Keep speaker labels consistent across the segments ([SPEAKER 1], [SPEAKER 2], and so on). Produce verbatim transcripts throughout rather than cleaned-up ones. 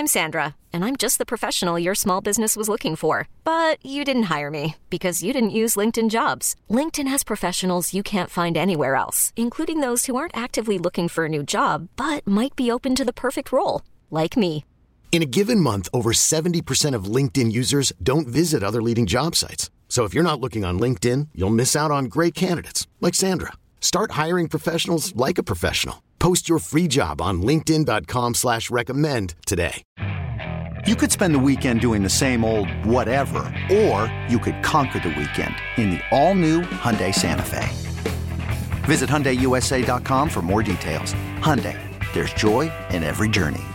[SPEAKER 1] I'm Sandra, and I'm just the professional your small business was looking for. But you didn't hire me because you didn't use LinkedIn Jobs. LinkedIn has professionals you can't find anywhere else, including those who aren't actively looking for a new job, but might be open to the perfect role, like me.
[SPEAKER 2] In a given month, over seventy percent of LinkedIn users don't visit other leading job sites. So if you're not looking on LinkedIn, you'll miss out on great candidates like Sandra. Start hiring professionals like a professional. Post your free job on linkedin dot com slash recommend today.
[SPEAKER 3] You could spend the weekend doing the same old whatever, or you could conquer the weekend in the all-new Hyundai Santa Fe. Visit Hyundai U S A dot com for more details. Hyundai, there's joy in every journey.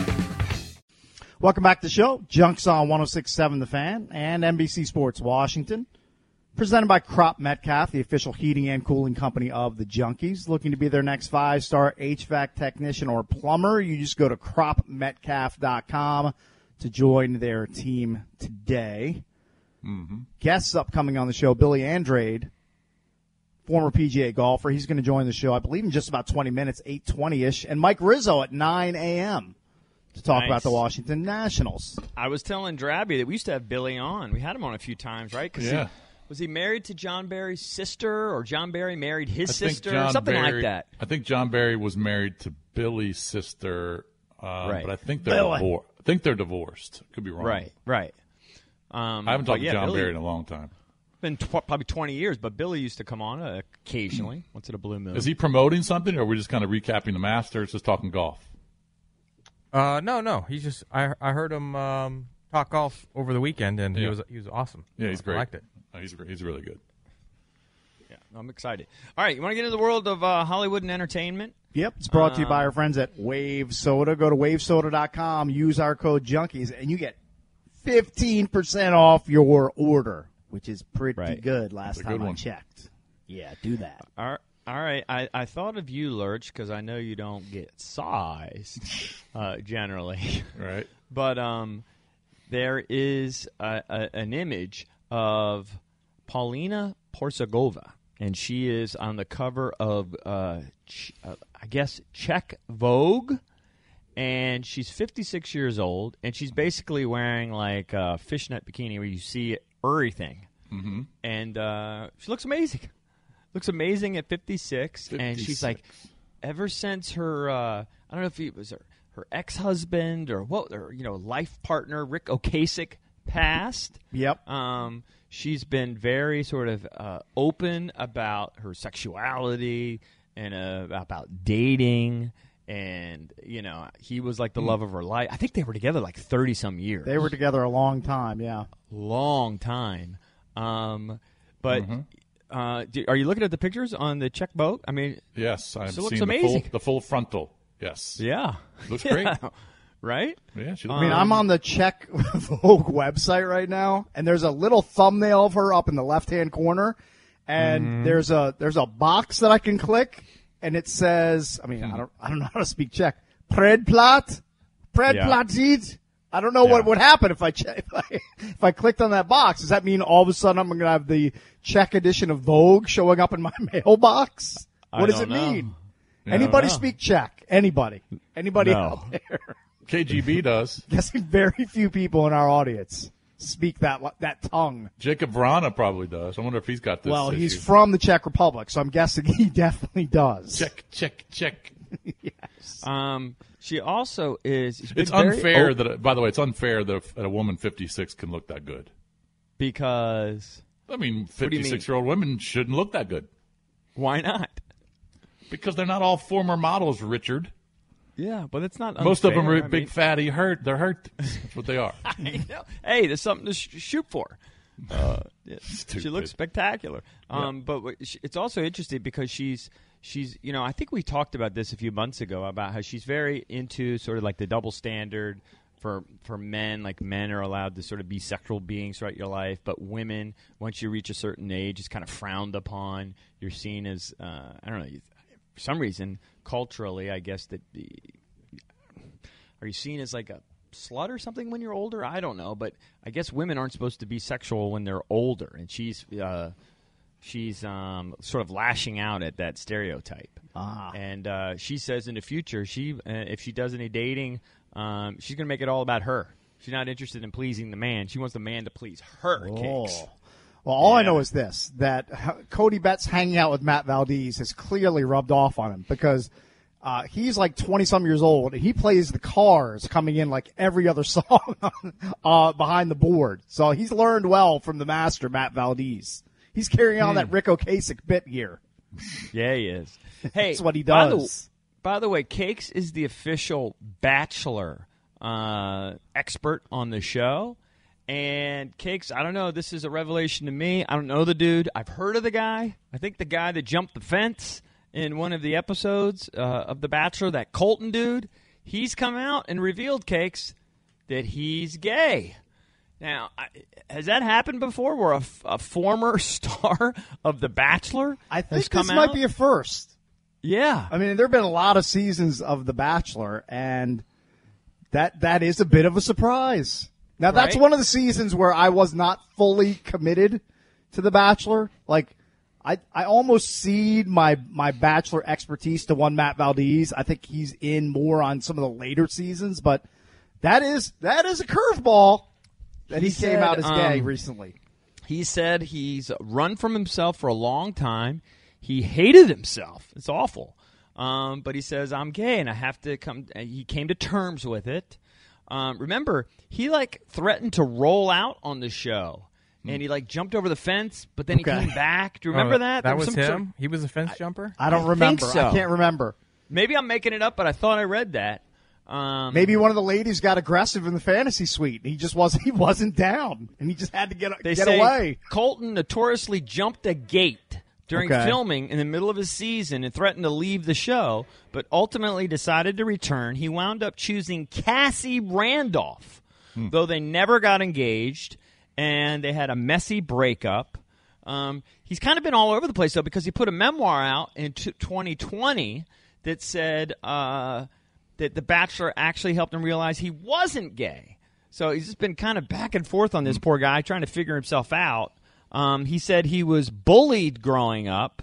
[SPEAKER 4] Welcome back to the show. Junks on one oh six point seven The Fan and N B C Sports Washington. Presented by Crop Metcalf, the official heating and cooling company of the Junkies. Looking to be their next five-star H V A C technician or plumber, you just go to crop metcalf dot com to join their team today. Mm-hmm. Guests upcoming on the show, Billy Andrade, former P G A golfer. He's going to join the show, I believe, in just about twenty minutes, eight twenty-ish. And Mike Rizzo at nine a.m. to talk
[SPEAKER 5] Nice.
[SPEAKER 4] about the Washington Nationals.
[SPEAKER 5] I was telling Drabby that we used to have Billy on. We had him on a few times, right? 'Cause
[SPEAKER 6] Yeah.
[SPEAKER 5] He, was he married to John Barry's sister, or John Barry married his
[SPEAKER 6] I think
[SPEAKER 5] sister,
[SPEAKER 6] John
[SPEAKER 5] or something
[SPEAKER 6] Barry-
[SPEAKER 5] like that?
[SPEAKER 6] I think John Barry was married to Billy's sister, uh,
[SPEAKER 5] Right.
[SPEAKER 6] but I think they're
[SPEAKER 4] Billy.
[SPEAKER 6] divor- I think they're divorced. Could be wrong.
[SPEAKER 5] Right, right. Um,
[SPEAKER 6] I haven't
[SPEAKER 5] but
[SPEAKER 6] talked
[SPEAKER 5] yeah,
[SPEAKER 6] to John
[SPEAKER 5] Billy,
[SPEAKER 6] Barry in a long time.
[SPEAKER 5] Been tw- probably twenty years, but Billy used to come on uh, occasionally, once in a blue moon.
[SPEAKER 6] Is he promoting something, or are we just kind of recapping the Masters, just talking golf?
[SPEAKER 7] Uh, no, no. He's just. I I heard him um, talk golf over the weekend, and he
[SPEAKER 6] Yeah.
[SPEAKER 7] was he was awesome.
[SPEAKER 6] Yeah, he's
[SPEAKER 7] I
[SPEAKER 6] great.
[SPEAKER 7] liked it.
[SPEAKER 6] Uh, he's he's really good.
[SPEAKER 5] Yeah, I'm excited. All right, you want to get into the world of uh, Hollywood and entertainment?
[SPEAKER 4] Yep, it's brought to you by our friends at Wave Soda. Go to wave soda dot com, use our code Junkies, and you get fifteen percent off your order, which is pretty
[SPEAKER 5] Right.
[SPEAKER 4] good last
[SPEAKER 6] That's a
[SPEAKER 4] time
[SPEAKER 6] good
[SPEAKER 4] I
[SPEAKER 6] one.
[SPEAKER 4] checked. Yeah, do that.
[SPEAKER 5] All right. All right, I, I thought of you, Lurch, because I know you don't get sized uh, generally.
[SPEAKER 6] Right.
[SPEAKER 5] But um, there is a, a, an image of Paulina Porsagova, and she is on the cover of, uh, ch- uh, I guess, Czech Vogue, and she's fifty-six years old, and she's basically wearing like a fishnet bikini where you see everything, mm-hmm. and uh, she looks amazing. Looks amazing at fifty-six, and she's like, ever since her, uh, I don't know if it was her, her ex-husband or what, or you know, life partner Rick Ocasek passed.
[SPEAKER 4] Yep.
[SPEAKER 5] Um, she's been very sort of uh, open about her sexuality and uh, about dating, and you know, he was like the love of her life. I think they were together like thirty some years.
[SPEAKER 4] They were together a long time, yeah.
[SPEAKER 5] long time. Um, but.
[SPEAKER 6] Mm-hmm.
[SPEAKER 5] Uh, do, are you looking at the pictures on the Czech boat? I mean,
[SPEAKER 6] Yes, I'm
[SPEAKER 5] She looks
[SPEAKER 6] seeing the full,
[SPEAKER 5] amazing.
[SPEAKER 6] the full frontal. Yes.
[SPEAKER 5] yeah,
[SPEAKER 6] Looks
[SPEAKER 5] Yeah.
[SPEAKER 6] great.
[SPEAKER 5] right?
[SPEAKER 6] Yeah, she
[SPEAKER 4] I mean, I'm on the Czech Vogue website right now, and there's a little thumbnail of her up in the left-hand corner, and
[SPEAKER 6] Mm-hmm.
[SPEAKER 4] there's a there's a box that I can click, and it says, I mean, I don't I don't know how to speak Czech. Predplat, predplatit. I don't know what would happen if I, che- if I if I clicked on that box. Does that mean all of a sudden I'm going to have the Czech edition of Vogue showing up in my mailbox?
[SPEAKER 5] I
[SPEAKER 4] What does
[SPEAKER 5] don't
[SPEAKER 4] it
[SPEAKER 5] know.
[SPEAKER 4] mean?
[SPEAKER 6] Yeah,
[SPEAKER 4] Anybody
[SPEAKER 5] I don't know.
[SPEAKER 4] speak Czech? Anybody? Anybody
[SPEAKER 5] No.
[SPEAKER 4] out there?
[SPEAKER 6] K G B does.
[SPEAKER 4] Guessing very few people in our audience speak that that tongue.
[SPEAKER 6] Jacob Vrana probably does. I wonder if he's got this.
[SPEAKER 4] Well, he's
[SPEAKER 6] issue.
[SPEAKER 4] from the Czech Republic, so I'm guessing he definitely does.
[SPEAKER 6] check, check, check.
[SPEAKER 5] Um, she also is. she's been
[SPEAKER 6] It's
[SPEAKER 5] very
[SPEAKER 6] unfair
[SPEAKER 5] open
[SPEAKER 6] that. By the way, it's unfair that a, that a woman fifty-six can look that good.
[SPEAKER 5] because
[SPEAKER 6] I mean,
[SPEAKER 5] do you mean?
[SPEAKER 6] fifty-six-year-old women shouldn't look that good
[SPEAKER 5] why not?
[SPEAKER 6] because they're not all former models, Richard.
[SPEAKER 5] Yeah, but it's not.
[SPEAKER 6] Most of them are
[SPEAKER 5] unfair. I
[SPEAKER 6] big,
[SPEAKER 5] mean,
[SPEAKER 6] fatty, hurt. They're hurt. That's what they are.
[SPEAKER 5] I know. Hey, there's something to sh- shoot for. Uh, yeah, she
[SPEAKER 6] Stupid.
[SPEAKER 5] looks spectacular. Um, But what, she, it's also interesting because she's she's you know I think we talked about this a few months ago about how she's very into sort of like the double standard for for men. Like men are allowed to sort of be sexual beings throughout your life, but women, once you reach a certain age, is kind of frowned upon. You're seen as uh, I don't know. You, for some reason, culturally, I guess that the, are you seen as like a slut or something when you're older? I don't know, but I guess women aren't supposed to be sexual when they're older, and she's uh, she's um, sort of lashing out at that stereotype.
[SPEAKER 4] Ah.
[SPEAKER 5] And uh, she says in the future, she uh, if she does any dating, Um, she's going to make it all about her. She's not interested in pleasing the man. She wants the man to please her.
[SPEAKER 4] Oh.
[SPEAKER 5] Cakes.
[SPEAKER 4] Well, all
[SPEAKER 5] Yeah.
[SPEAKER 4] I know is this, that Cody Betts hanging out with Matt Valdez has clearly rubbed off on him because uh, he's like twenty-some years old, and he plays the Cars coming in like every other song uh, behind the board. So he's learned well from the master, Matt Valdez. He's carrying on
[SPEAKER 5] Hmm.
[SPEAKER 4] that Rick Ocasek bit here.
[SPEAKER 5] Yeah, he is. Hey,
[SPEAKER 4] That's what he
[SPEAKER 5] by the-
[SPEAKER 4] does.
[SPEAKER 5] By the way, Cakes is the official Bachelor uh, expert on the show. And Cakes, I don't know, this is a revelation to me. I don't know the dude. I've heard of the guy. I think the guy that jumped the fence in one of the episodes uh, of The Bachelor, that Colton dude, he's come out and revealed, Cakes, that he's gay. Now, I, has that happened before where a, f- a former star of The Bachelor
[SPEAKER 4] I
[SPEAKER 5] has
[SPEAKER 4] think
[SPEAKER 5] come
[SPEAKER 4] this
[SPEAKER 5] out?
[SPEAKER 4] might be a first.
[SPEAKER 5] Yeah.
[SPEAKER 4] I mean, there have been a lot of seasons of The Bachelor, and that that is a bit of a surprise. Now, that's
[SPEAKER 5] Right.
[SPEAKER 4] one of the seasons where I was not fully committed to The Bachelor. Like, I I almost cede my, my Bachelor expertise to one Matt Valdez. I think he's in more on some of the later seasons, but that is that is a curveball that he,
[SPEAKER 5] He
[SPEAKER 4] came
[SPEAKER 5] said,
[SPEAKER 4] out as gay
[SPEAKER 5] um,
[SPEAKER 4] recently.
[SPEAKER 5] He said he's run from himself for a long time. He hated himself. It's awful. Um, but he says, I'm gay, and I have to come. He came to terms with it. Um, remember, he, like, threatened to roll out on the show. And he, like, jumped over the fence, but then
[SPEAKER 4] Okay.
[SPEAKER 5] he came back. Do you remember
[SPEAKER 7] Oh,
[SPEAKER 5] that?
[SPEAKER 7] That
[SPEAKER 5] There
[SPEAKER 7] was
[SPEAKER 5] some
[SPEAKER 7] him?
[SPEAKER 5] sort-
[SPEAKER 7] He was a fence jumper?
[SPEAKER 4] I don't
[SPEAKER 5] I
[SPEAKER 4] remember.
[SPEAKER 5] think so.
[SPEAKER 4] I can't remember.
[SPEAKER 5] Maybe I'm making it up, but I thought I read that. Um,
[SPEAKER 4] Maybe one of the ladies got aggressive in the fantasy suite. He just wasn't. He wasn't down, and he just had to get
[SPEAKER 5] They
[SPEAKER 4] get
[SPEAKER 5] say
[SPEAKER 4] away.
[SPEAKER 5] Colton notoriously jumped a gate during
[SPEAKER 4] Okay.
[SPEAKER 5] filming in the middle of his season and threatened to leave the show, but ultimately decided to return. He wound up choosing Cassie Randolph, though they never got engaged, and they had a messy breakup. Um, he's kind of been all over the place, though, because he put a memoir out in t- twenty twenty that said uh, that The Bachelor actually helped him realize he wasn't gay. So he's just been kind of back and forth on this poor guy, trying to figure himself out. Um, he said he was bullied growing up.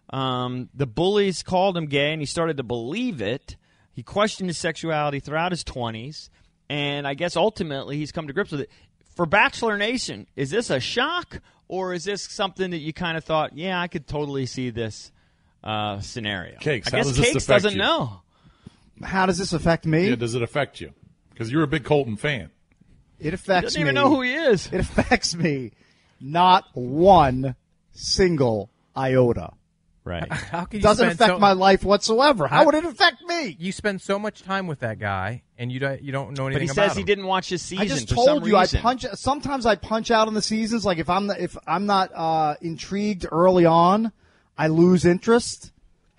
[SPEAKER 5] Um, the bullies called him gay, and he started to believe it. He questioned his sexuality throughout his twenties, and I guess ultimately he's come to grips with it. For Bachelor Nation, is this a shock, or is this something that you kind of thought, yeah, I could totally see this uh, scenario?
[SPEAKER 6] Cakes,
[SPEAKER 5] I
[SPEAKER 6] how
[SPEAKER 5] guess
[SPEAKER 6] does this
[SPEAKER 5] Cakes
[SPEAKER 6] affect
[SPEAKER 5] doesn't
[SPEAKER 6] you?
[SPEAKER 5] know.
[SPEAKER 4] How does this affect me?
[SPEAKER 6] Yeah, does it affect you? Because you're a big Colton fan.
[SPEAKER 4] It
[SPEAKER 5] He
[SPEAKER 4] affects
[SPEAKER 5] doesn't
[SPEAKER 4] me.
[SPEAKER 5] even know who he is.
[SPEAKER 4] It affects me. Not one single iota.
[SPEAKER 5] Right.
[SPEAKER 7] How can you
[SPEAKER 4] Doesn't
[SPEAKER 7] spend
[SPEAKER 4] affect
[SPEAKER 7] so,
[SPEAKER 4] my life whatsoever. How
[SPEAKER 7] I-
[SPEAKER 4] would it affect me?
[SPEAKER 7] You spend so much time with that guy, and you don't you don't know
[SPEAKER 5] But
[SPEAKER 7] anything
[SPEAKER 5] he
[SPEAKER 7] about
[SPEAKER 5] says he
[SPEAKER 7] him.
[SPEAKER 5] didn't watch his season
[SPEAKER 4] I just
[SPEAKER 5] for
[SPEAKER 4] told
[SPEAKER 5] some
[SPEAKER 4] you
[SPEAKER 5] reason.
[SPEAKER 4] I punch. Sometimes I punch out on the seasons. Like if I'm the, if I'm not uh, intrigued early on, I lose interest.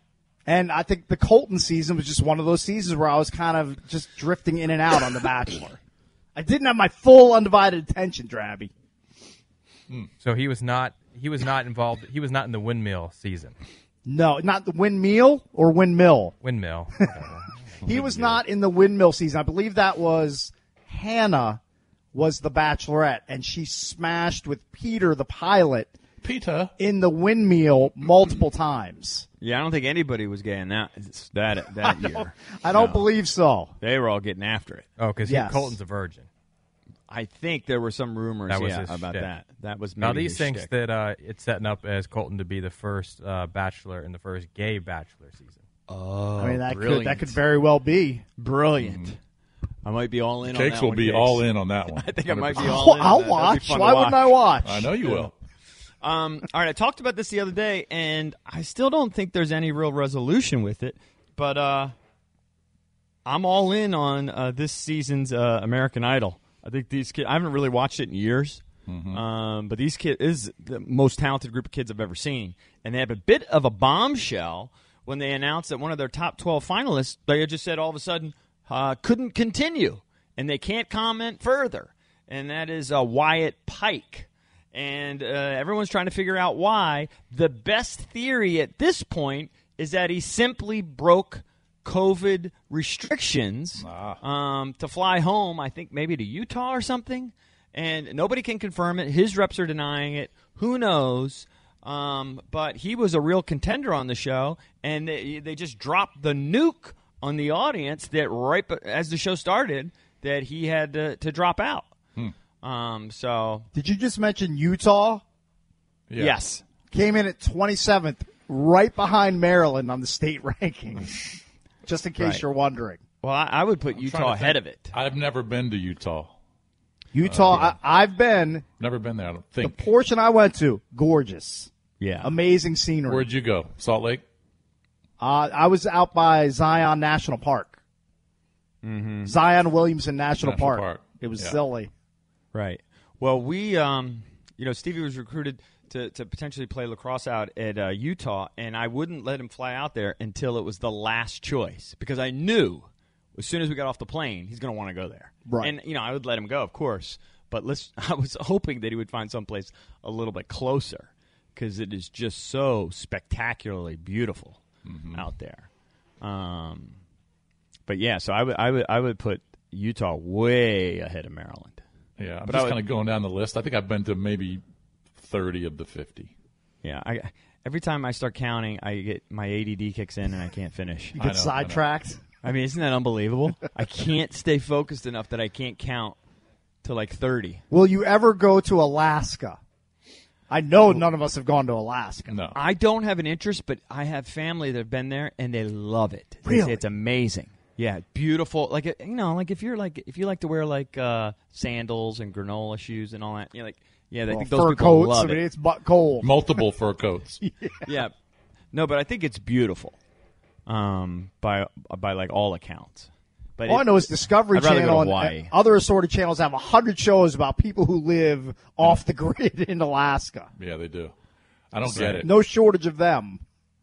[SPEAKER 4] And I think the Colton season was just one of those seasons where I was kind of just drifting in and out on The Bachelor. I didn't have my full undivided attention, Drabby.
[SPEAKER 7] So he was not he was not involved. He was not in the windmill season.
[SPEAKER 4] No, not the windmill or windmill.
[SPEAKER 7] Windmill. whatever.
[SPEAKER 4] He was not in the windmill season. I believe that was Hannah was the Bachelorette, and she smashed with Peter, the pilot,
[SPEAKER 6] Peter.
[SPEAKER 4] in the windmill multiple times.
[SPEAKER 5] Yeah, I don't think anybody was gay in that that that year.
[SPEAKER 4] I don't
[SPEAKER 5] No.
[SPEAKER 4] believe so.
[SPEAKER 5] They were all getting after it.
[SPEAKER 7] Oh, because
[SPEAKER 4] Yes.
[SPEAKER 7] Colton's a virgin.
[SPEAKER 5] I think there were some rumors
[SPEAKER 7] That was
[SPEAKER 5] yeah,
[SPEAKER 7] his
[SPEAKER 5] about
[SPEAKER 7] shtick.
[SPEAKER 5] that. That was
[SPEAKER 7] Now
[SPEAKER 5] maybe
[SPEAKER 7] these
[SPEAKER 5] his
[SPEAKER 7] things
[SPEAKER 5] shtick.
[SPEAKER 7] that uh, it's setting up as Colton to be the first uh, Bachelor in the first gay Bachelor season.
[SPEAKER 5] Oh,
[SPEAKER 4] I mean, that could
[SPEAKER 5] brilliant.
[SPEAKER 4] that could very well be.
[SPEAKER 5] brilliant. I might be all in. on
[SPEAKER 6] Cakes
[SPEAKER 5] that
[SPEAKER 6] will
[SPEAKER 5] one,
[SPEAKER 6] be
[SPEAKER 5] Cakes.
[SPEAKER 6] all in on that one.
[SPEAKER 5] I think I might be
[SPEAKER 6] one hundred percent.
[SPEAKER 5] all in.
[SPEAKER 4] I'll
[SPEAKER 5] That'd be
[SPEAKER 4] watch.
[SPEAKER 5] fun to
[SPEAKER 4] Why wouldn't I watch?
[SPEAKER 6] I know you will.
[SPEAKER 5] Um, all right, I talked about this the other day, and I still don't think there's any real resolution with it. But uh, I'm all in on uh, this season's uh, American Idol. I think these kids. I haven't really watched it in years, um, but these kids is the most talented group of kids I've ever seen, and they have a bit of a bombshell when they announced that one of their top twelve finalists. They had just said all of a sudden uh, couldn't continue, and they can't comment further, and that is uh, Wyatt Pike. And uh, everyone's trying to figure out why. The best theory at this point is that he simply broke COVID restrictions um, to fly home, I think maybe to Utah or something. And nobody can confirm it. His reps are denying it. Who knows? Um, but he was a real contender on the show, and they, they just dropped the nuke on the audience that right be- as the show started that he had to, to drop out.
[SPEAKER 6] Hmm.
[SPEAKER 5] Um, so
[SPEAKER 4] Did you just mention Utah?
[SPEAKER 6] Yeah.
[SPEAKER 5] yes,
[SPEAKER 4] Came in at twenty-seventh, right behind Maryland on the state rankings. Just in case
[SPEAKER 5] Right.
[SPEAKER 4] you're wondering.
[SPEAKER 5] well, I, I would put
[SPEAKER 6] Trying
[SPEAKER 5] Utah
[SPEAKER 6] to
[SPEAKER 5] ahead
[SPEAKER 6] think.
[SPEAKER 5] of it.
[SPEAKER 6] I've never been to Utah.
[SPEAKER 4] Utah,
[SPEAKER 6] Uh, yeah.
[SPEAKER 4] I, I've been.
[SPEAKER 6] Never been there, I don't
[SPEAKER 4] The
[SPEAKER 6] think.
[SPEAKER 4] portion I went to, gorgeous.
[SPEAKER 5] Yeah,
[SPEAKER 4] Amazing scenery.
[SPEAKER 6] Where'd you go? Salt Lake?
[SPEAKER 4] Uh, I was out by Zion National Park.
[SPEAKER 5] Mm-hmm.
[SPEAKER 4] Zion Williamson National,
[SPEAKER 6] National
[SPEAKER 4] Park.
[SPEAKER 6] Park.
[SPEAKER 4] It was
[SPEAKER 6] Yeah.
[SPEAKER 4] silly.
[SPEAKER 5] right. Well, we, um, you know, Stevie was recruited to, to potentially play lacrosse out at uh, Utah, and I wouldn't let him fly out there until it was the last choice because I knew as soon as we got off the plane he's going to want to go there.
[SPEAKER 4] Right.
[SPEAKER 5] And you know, I would let him go, of course, but let's. I was hoping that he would find someplace a little bit closer because it is just so spectacularly beautiful out there. Um, but yeah, so I would, I would, I would put Utah way ahead of Maryland.
[SPEAKER 6] Yeah, I'm
[SPEAKER 5] But I
[SPEAKER 6] just
[SPEAKER 5] would-
[SPEAKER 6] kind of going down the list. I think I've been to maybe thirty of the fifty.
[SPEAKER 5] Yeah, I, every time I start counting, I get my A D D kicks in and I can't finish.
[SPEAKER 4] You
[SPEAKER 6] I
[SPEAKER 4] get
[SPEAKER 6] know, I know.
[SPEAKER 4] sidetracked.
[SPEAKER 5] I mean, isn't that unbelievable? I can't stay focused enough that I can't count to like thirty.
[SPEAKER 4] Will you ever go to Alaska? I know none of us have gone to Alaska.
[SPEAKER 6] No.
[SPEAKER 5] I don't have an interest, but I have family that have been there and they love it. They
[SPEAKER 4] Really?
[SPEAKER 5] say it's amazing. Yeah, beautiful. Like you know, like if you're like if you like to wear like uh, sandals and granola shoes and all that, you're like, yeah, I
[SPEAKER 4] Well,
[SPEAKER 5] think those
[SPEAKER 4] fur
[SPEAKER 5] people
[SPEAKER 4] coats.
[SPEAKER 5] love
[SPEAKER 4] I mean,
[SPEAKER 5] it.
[SPEAKER 4] it's butt cold.
[SPEAKER 6] Multiple fur coats.
[SPEAKER 5] Yeah, no, but I think it's beautiful, um, by by like all accounts. But
[SPEAKER 4] All
[SPEAKER 5] it-
[SPEAKER 4] I know is Discovery
[SPEAKER 5] I'd rather go to
[SPEAKER 4] Channel and
[SPEAKER 5] Hawaii.
[SPEAKER 4] uh, other assorted channels have a hundred shows about people who live off the grid in Alaska.
[SPEAKER 6] Yeah, they do. I don't get it.
[SPEAKER 4] No shortage of them.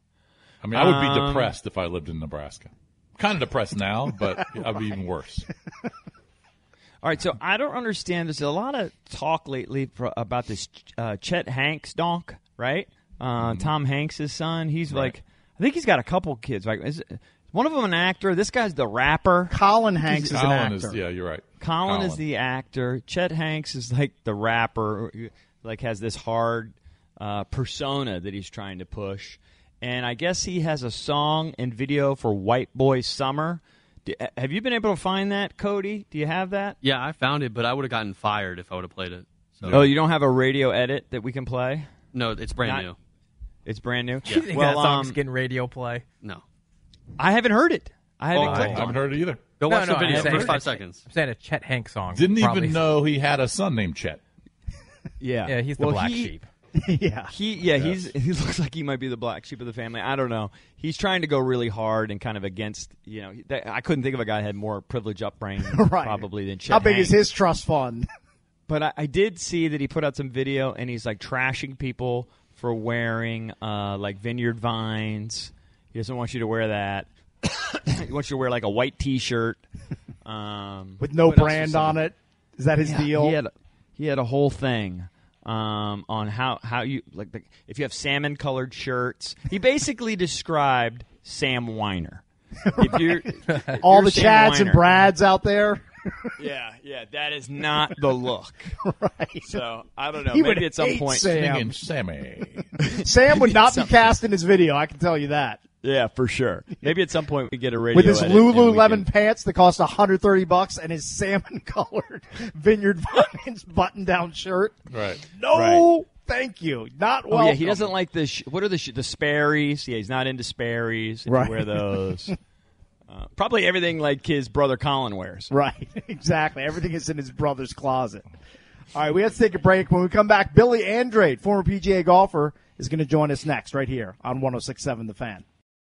[SPEAKER 6] I mean, I would be
[SPEAKER 5] Um,
[SPEAKER 6] depressed if I lived in Nebraska. Kind of depressed now, but I'd be even worse.
[SPEAKER 5] All right, so I don't understand. There's a lot of talk lately for, about this uh, Chet Hanks donk, right? Uh, Tom Hanks' son. He's
[SPEAKER 6] Right.
[SPEAKER 5] like, I think he's got a couple kids. Right? Is one of them an actor? This guy's the rapper.
[SPEAKER 4] Colin Hanks is an
[SPEAKER 6] Colin
[SPEAKER 4] actor.
[SPEAKER 6] is, yeah, you're right.
[SPEAKER 5] Colin is the actor. Chet Hanks is like the rapper, like has this hard uh, persona that he's trying to push. And I guess he has a song and video for White Boy Summer. Do, have you been able to find that, Cody? Do you have that?
[SPEAKER 8] Yeah, I found it, but I would have gotten fired if I would have played it. So.
[SPEAKER 5] Oh, you don't have a radio edit that we can play?
[SPEAKER 8] No, it's brand
[SPEAKER 5] Not-
[SPEAKER 8] new.
[SPEAKER 5] It's brand new.
[SPEAKER 7] You think
[SPEAKER 5] Well,
[SPEAKER 7] that song's
[SPEAKER 5] um,
[SPEAKER 7] getting radio play?
[SPEAKER 8] No.
[SPEAKER 5] I haven't heard it. I haven't
[SPEAKER 8] Oh,
[SPEAKER 6] I
[SPEAKER 5] clicked on
[SPEAKER 6] haven't
[SPEAKER 5] it.
[SPEAKER 6] heard it either.
[SPEAKER 8] Go
[SPEAKER 7] No,
[SPEAKER 8] watch
[SPEAKER 7] no,
[SPEAKER 8] the video.
[SPEAKER 7] I'm saying-
[SPEAKER 8] First five seconds.
[SPEAKER 7] I'm saying a Chet Hanks song.
[SPEAKER 6] Didn't
[SPEAKER 7] probably.
[SPEAKER 6] even know he had a son named Chet.
[SPEAKER 5] Yeah,
[SPEAKER 7] Yeah, he's the
[SPEAKER 5] Well,
[SPEAKER 7] black
[SPEAKER 5] he-
[SPEAKER 7] sheep.
[SPEAKER 4] yeah.
[SPEAKER 5] He yeah, he's he looks like he might be the black sheep of the family. I don't know. He's trying to go really hard and kind of against, you know, that, I couldn't think of a guy that had more privileged upbringing
[SPEAKER 4] Right.
[SPEAKER 5] probably than Chet
[SPEAKER 4] How big
[SPEAKER 5] Hanks.
[SPEAKER 4] is his trust fund?
[SPEAKER 5] But I, I did see that he put out some video and he's like trashing people for wearing uh, like vineyard vines. He doesn't want you to wear that. He wants you to wear like a white T-shirt um,
[SPEAKER 4] With no
[SPEAKER 5] what else was
[SPEAKER 4] brand
[SPEAKER 5] something?
[SPEAKER 4] on it. Is that his
[SPEAKER 5] Yeah,
[SPEAKER 4] deal?
[SPEAKER 5] He had a, he had a whole thing um, on how how you like the, if you have salmon colored shirts. He basically described Sam Weiner. If you're if
[SPEAKER 4] All
[SPEAKER 5] you're
[SPEAKER 4] the
[SPEAKER 5] Sam
[SPEAKER 4] Chads and
[SPEAKER 5] Weiner-
[SPEAKER 4] Brads out there.
[SPEAKER 5] Yeah, yeah, that is not the look.
[SPEAKER 4] Right.
[SPEAKER 5] So I don't know.
[SPEAKER 4] He
[SPEAKER 5] Maybe
[SPEAKER 4] would
[SPEAKER 5] at some
[SPEAKER 4] hate
[SPEAKER 5] point.
[SPEAKER 4] Sam.
[SPEAKER 6] Singing Sammy.
[SPEAKER 4] Sam would not be
[SPEAKER 5] Something.
[SPEAKER 4] cast in his video, I can tell you that.
[SPEAKER 5] Yeah, for sure. Maybe at some point we get a radio
[SPEAKER 4] With his
[SPEAKER 5] edit and we
[SPEAKER 4] Lululemon
[SPEAKER 5] can-
[SPEAKER 4] pants that cost one hundred thirty bucks and his salmon colored Vineyard Vines button down shirt.
[SPEAKER 6] Right.
[SPEAKER 4] No, thank you. Not
[SPEAKER 5] Oh
[SPEAKER 4] welcome.
[SPEAKER 5] yeah, he doesn't like the sh- what are the sh- the Sperry's? Yeah, he's not into Sperry's. If
[SPEAKER 4] Right.
[SPEAKER 5] you wear those. Uh, probably everything like his brother Colin wears.
[SPEAKER 4] Right, exactly. Everything is in his brother's closet. All right, we have to take a break. When we come back, Billy Andrade, former P G A golfer, is going to join us next right here on one oh six point seven The Fan.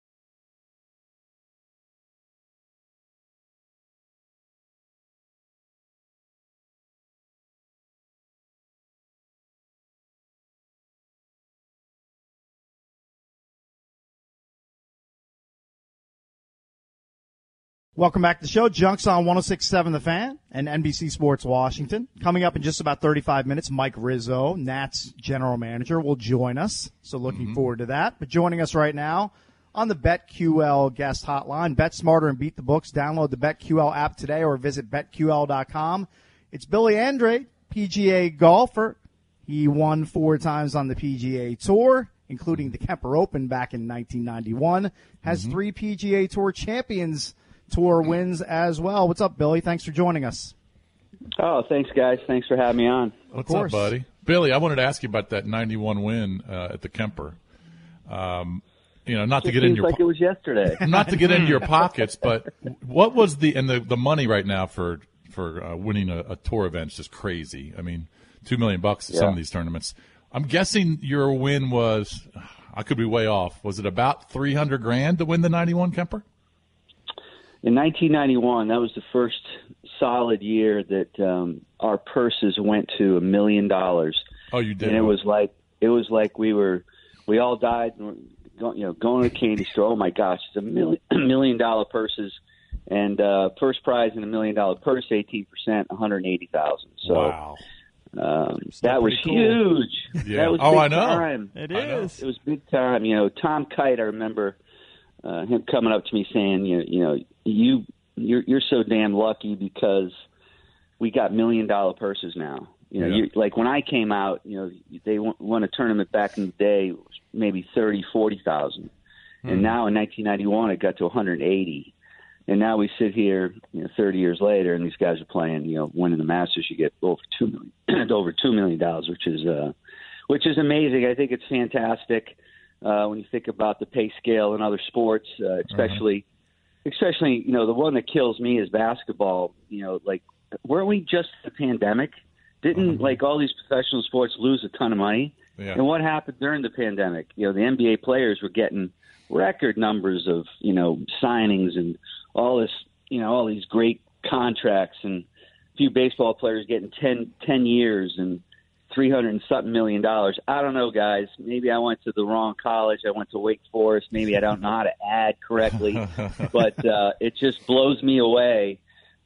[SPEAKER 4] Welcome back to the show. Junk's on one oh six point seven The Fan and N B C Sports Washington. Coming up in just about thirty-five minutes, Mike Rizzo, Nats general manager, will join us. So looking forward to that. But joining us right now on the BetQL guest hotline, Bet Smarter and Beat the Books. Download the BetQL app today or visit bet Q L dot com. It's Billy Andrade, P G A golfer. He won four times on the P G A Tour. including the Kemper Open back in nineteen ninety-one. Has
[SPEAKER 6] Mm-hmm.
[SPEAKER 4] three P G A Tour Champions Tour wins as well. What's up, Billy? Thanks for joining us.
[SPEAKER 9] Oh, thanks, guys. Thanks for having me on.
[SPEAKER 6] What's
[SPEAKER 4] course.
[SPEAKER 6] up, buddy? Billy, I wanted to ask you about that ninety-one win uh, at the Kemper. Um, you know, not to
[SPEAKER 9] It
[SPEAKER 6] get into
[SPEAKER 9] seems
[SPEAKER 6] your
[SPEAKER 9] like
[SPEAKER 6] po-
[SPEAKER 9] it was yesterday.
[SPEAKER 6] not to get into your pockets, but what was the and the, the money right now for for uh, winning a, a tour event is just crazy. I mean, two million bucks at some
[SPEAKER 9] Yeah.
[SPEAKER 6] of these tournaments. I'm guessing your win was, I could be way off. Was it about three hundred grand to win the ninety-one Kemper?
[SPEAKER 9] In nineteen ninety-one, that was the first solid year that um, our purses went to a million dollars.
[SPEAKER 6] Oh, you did.
[SPEAKER 9] And it was like it was like we were we all died, and were go, you know, going to the candy store. Oh my gosh, it's a million million dollar purses, and uh, first prize in a million dollar purse, eighteen percent, one hundred eighty thousand. So
[SPEAKER 6] wow.
[SPEAKER 9] um, that was
[SPEAKER 5] pretty cool.
[SPEAKER 9] huge.
[SPEAKER 6] Yeah.
[SPEAKER 9] That was
[SPEAKER 6] Oh,
[SPEAKER 9] big
[SPEAKER 6] I know.
[SPEAKER 9] time.
[SPEAKER 5] It
[SPEAKER 6] I know.
[SPEAKER 5] is.
[SPEAKER 9] It was big time. You know, Tom Kite, I remember uh, him coming up to me saying, you know, you know, you you're you're so damn lucky because we got million dollar purses now. You know,
[SPEAKER 6] Yeah.
[SPEAKER 9] you, like when I came out, you know, they won, won a tournament back in the day, maybe thirty, forty thousand, and now in nineteen ninety-one it got to one hundred eighty. And now we sit here, you know, thirty years later, and these guys are playing, you know, winning the Masters. You get over two million, over two million dollars, which is, uh, which is amazing. I think it's fantastic uh, when you think about the pay scale in other sports, uh, especially, especially, you know, the one that kills me is basketball. You know, like, weren't we just the pandemic? Didn't like all these professional sports lose a ton of money?
[SPEAKER 6] Yeah.
[SPEAKER 9] And what happened during the pandemic? You know, the N B A players were getting record numbers of, you know, signings and all this, you know, all these great contracts, and a few baseball players getting ten, ten years and three hundred and something million dollars. I don't know, guys. Maybe I went to the wrong college. I went to Wake Forest. Maybe I don't know how to add correctly, but uh, it just blows me away.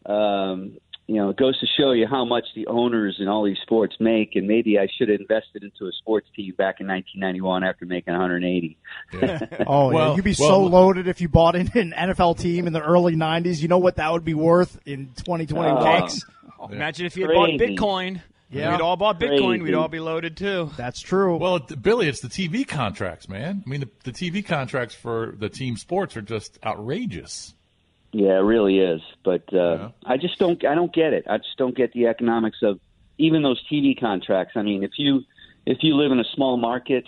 [SPEAKER 9] Um, you know, it goes to show you how much the owners in all these sports make, and maybe I should have invested into a sports team back in nineteen ninety-one after making one hundred eighty.
[SPEAKER 6] Yeah.
[SPEAKER 4] Oh, yeah.
[SPEAKER 6] Well-
[SPEAKER 4] You'd be
[SPEAKER 6] well-
[SPEAKER 4] so loaded if you bought in an N F L team in the early nineties. You know what that would be worth in twenty twenty-one?
[SPEAKER 9] Oh.
[SPEAKER 5] Imagine if you had bought
[SPEAKER 9] Crazy.
[SPEAKER 5] Bitcoin.
[SPEAKER 4] Yeah.
[SPEAKER 5] We'd all bought Bitcoin. We'd
[SPEAKER 9] Crazy.
[SPEAKER 5] all be loaded too.
[SPEAKER 4] That's true.
[SPEAKER 6] Well, it- Billy, it's the T V contracts, man. I mean, the, the T V contracts for the team sports are just outrageous.
[SPEAKER 9] Yeah, it really is. But uh,
[SPEAKER 6] Yeah.
[SPEAKER 9] I just don't. I don't get it. I just don't get the economics of even those T V contracts. I mean, if you if you live in a small market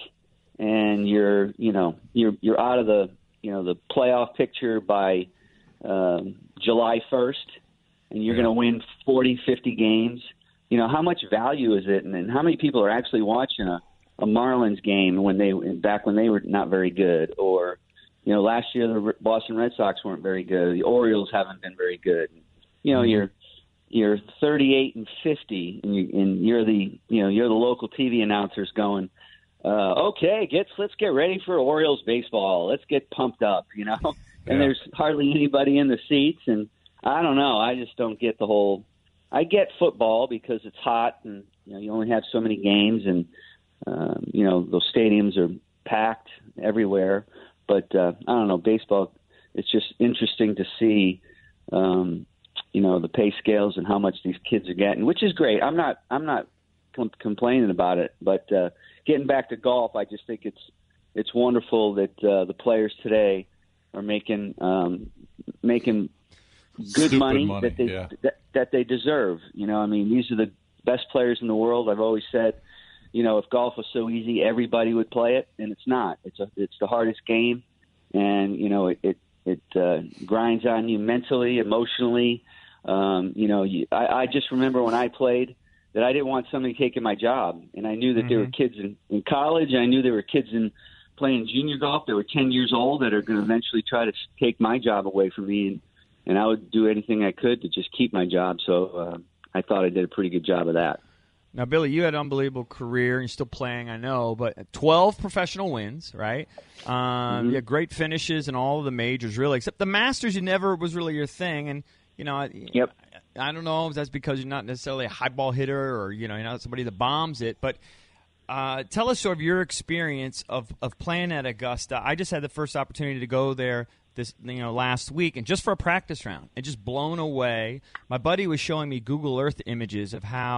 [SPEAKER 9] and you're you know you're you're out of the you know the playoff picture by um, July first, and you're
[SPEAKER 6] Yeah.
[SPEAKER 9] going to win forty, fifty games. You know, how much value is it, and, and how many people are actually watching a, a Marlins game when they back when they were not very good, or you know, last year the Boston Red Sox weren't very good. The Orioles haven't been very good. You know, you're you're thirty-eight and fifty, and, you, and you're the you know you're the local T V announcers going, uh, okay, get let's get ready for Orioles baseball. Let's get pumped up. You know, and
[SPEAKER 6] Yeah.
[SPEAKER 9] there's hardly anybody in the seats, and I don't know. I just don't get the whole. I get football because it's hot, and you know you only have so many games, and um, you know those stadiums are packed everywhere. But uh, I don't know, baseball. It's just interesting to see, um, you know, the pay scales and how much these kids are getting, which is great. I'm not, I'm not com- complaining about it. But uh, getting back to golf, I just think it's, it's wonderful that uh, the players today are making, um, making good
[SPEAKER 6] Stupid
[SPEAKER 9] money,
[SPEAKER 6] money,
[SPEAKER 9] that they
[SPEAKER 6] yeah.
[SPEAKER 9] that, that they deserve. You know, I mean, these are the best players in the world. I've always said, you know, if golf was so easy, everybody would play it, and it's not. It's a, it's the hardest game, and you know, it it, it uh, grinds on you mentally, emotionally. Um, you know, you, I, I just remember when I played that I didn't want somebody taking my job, and I knew that there were kids in, in college. I knew there were kids in playing junior golf that were ten years old that are going to eventually try to take my job away from me, and and I would do anything I could to just keep my job. So uh, I thought I did a pretty good job of that.
[SPEAKER 5] Now, Billy, you had an unbelievable career. You're still playing, I know, but twelve professional wins, right? Um,
[SPEAKER 9] Mm-hmm.
[SPEAKER 5] You had great finishes in all of the majors, really, except the Masters. You never was really your thing, and you know,
[SPEAKER 9] Yep.
[SPEAKER 5] I, I don't know if that's because you're not necessarily a high ball hitter, or you know, you're not somebody that bombs it. But uh, tell us sort of your experience of of playing at Augusta. I just had the first opportunity to go there this you know last week, and just for a practice round, and just blown away. My buddy was showing me Google Earth images of how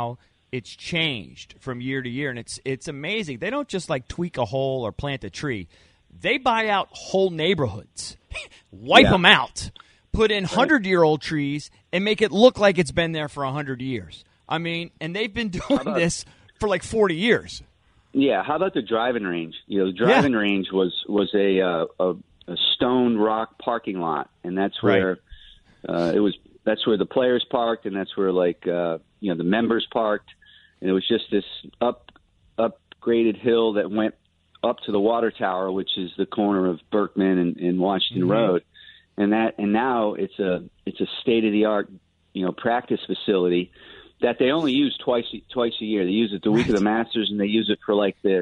[SPEAKER 5] it's changed from year to year, and it's it's amazing. They don't just like tweak a hole or plant a tree. They buy out whole neighborhoods, wipe
[SPEAKER 9] Yeah.
[SPEAKER 5] them out, put in hundred-year-old trees, and make it look like it's been there for a hundred years. I mean, and they've been doing
[SPEAKER 9] about-
[SPEAKER 5] this for like forty years.
[SPEAKER 9] Yeah, how about the driving range? You know, the driving
[SPEAKER 5] Yeah.
[SPEAKER 9] range was was a, uh, a a stone rock parking lot, and that's where uh, it was. That's where the players parked, and that's where like uh, you know the members parked, and it was just this up upgraded hill that went up to the water tower, which is the corner of Berkman and, and Washington
[SPEAKER 5] Mm-hmm.
[SPEAKER 9] Road, and that and now it's a it's a state of the art you know practice facility that they only use twice twice a year. They use it the week of the Masters, and they use it for like the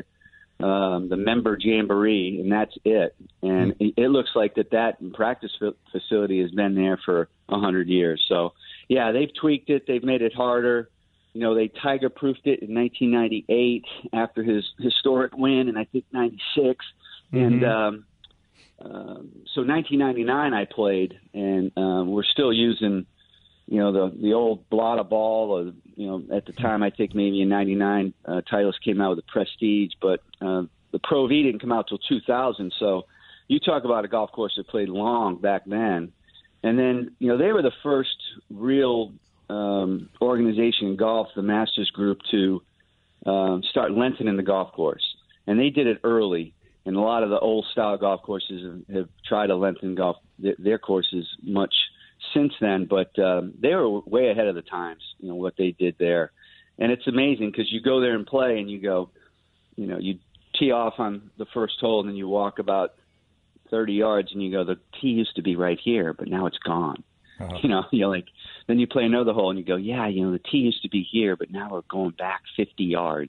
[SPEAKER 9] um, the member jamboree, and that's it. And it, it looks like that that practice fa- facility has been there for a hundred years. So yeah, they've tweaked it. They've made it harder. You know, they Tiger proofed it in nineteen ninety-eight after his historic win, and I think ninety-six. And um, um, so nineteen ninety-nine I played, and um, we're still using. You know, the the old Blotta ball, or, you know, at the time, I think maybe in ninety-nine, uh, Titleist came out with the Prestige, but uh, the Pro V didn't come out till two thousand. So you talk about a golf course that played long back then. And then, you know, they were the first real um, organization in golf, the Masters Group, to um, start lengthening the golf course. And they did it early. And a lot of the old-style golf courses have, have tried to lengthen golf their, their courses much since then, but um, they were way ahead of the times, you know, what they did there. And it's amazing because you go there and play and you go, you know, you tee off on the first hole and then you walk about thirty yards and you go, the tee used to be right here, but now it's gone. Uh-huh. You know, you're like, then you play another hole and you go, yeah, you know, the tee used to be here, but now we're going back fifty yards.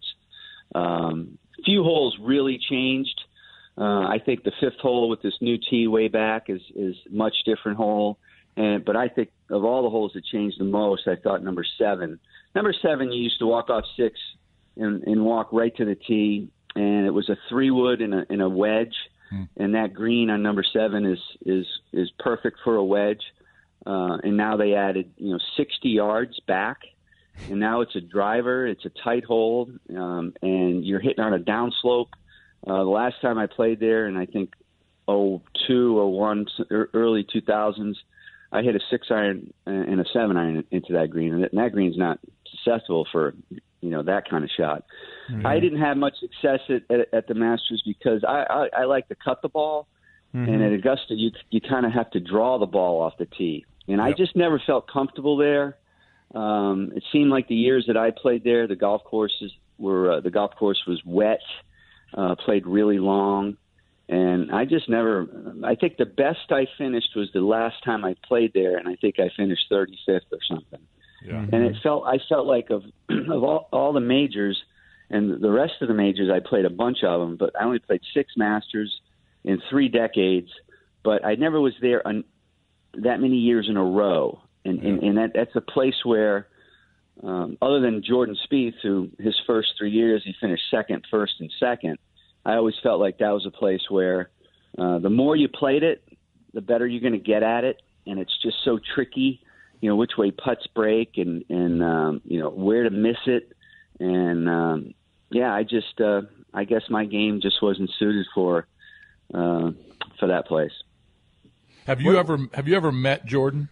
[SPEAKER 9] Um, few holes really changed. Uh, I think the fifth hole with this new tee way back is, is a much different hole. And, but I think of all the holes that changed the most, I thought number seven. Number seven, you used to walk off six and, and walk right to the tee, and it was a three wood and a, and a wedge. Hmm. And that green on number seven is is is perfect for a wedge. Uh, and now they added, you know, sixty yards back, and now it's a driver. It's a tight hole, um, and you're hitting on a downslope. Uh, the last time I played there, and I think oh two or one early two thousands. I hit a six iron and a seven iron into that green, and that green's not susceptible for, you know, that kind of shot. Mm-hmm. I didn't have much success at, at, at the Masters because I, I, I like to cut the ball, mm-hmm. and at Augusta you you kind of have to draw the ball off the tee, and yep. I just never felt comfortable there. Um, it seemed like the years that I played there, the golf courses were uh, the golf course was wet, uh, played really long. And I just never – I think the best I finished was the last time I played there, and I think I finished thirty-fifth or something. Yeah. And it felt – I felt like of of all, all the majors and the rest of the majors, I played a bunch of them, but I only played six Masters in three decades, but I never was there on that many years in a row. And, yeah. and, and that, that's a place where um, other than Jordan Spieth, who his first three years he finished second, first, and second, I always felt like that was a place where uh, the more you played it, the better you're going to get at it. And it's just so tricky, you know, which way putts break and, and um, you know, where to miss it. And, um, yeah, I just, uh, I guess my game just wasn't suited for, uh, for that place.
[SPEAKER 6] Have you ever, have you ever met Jordan?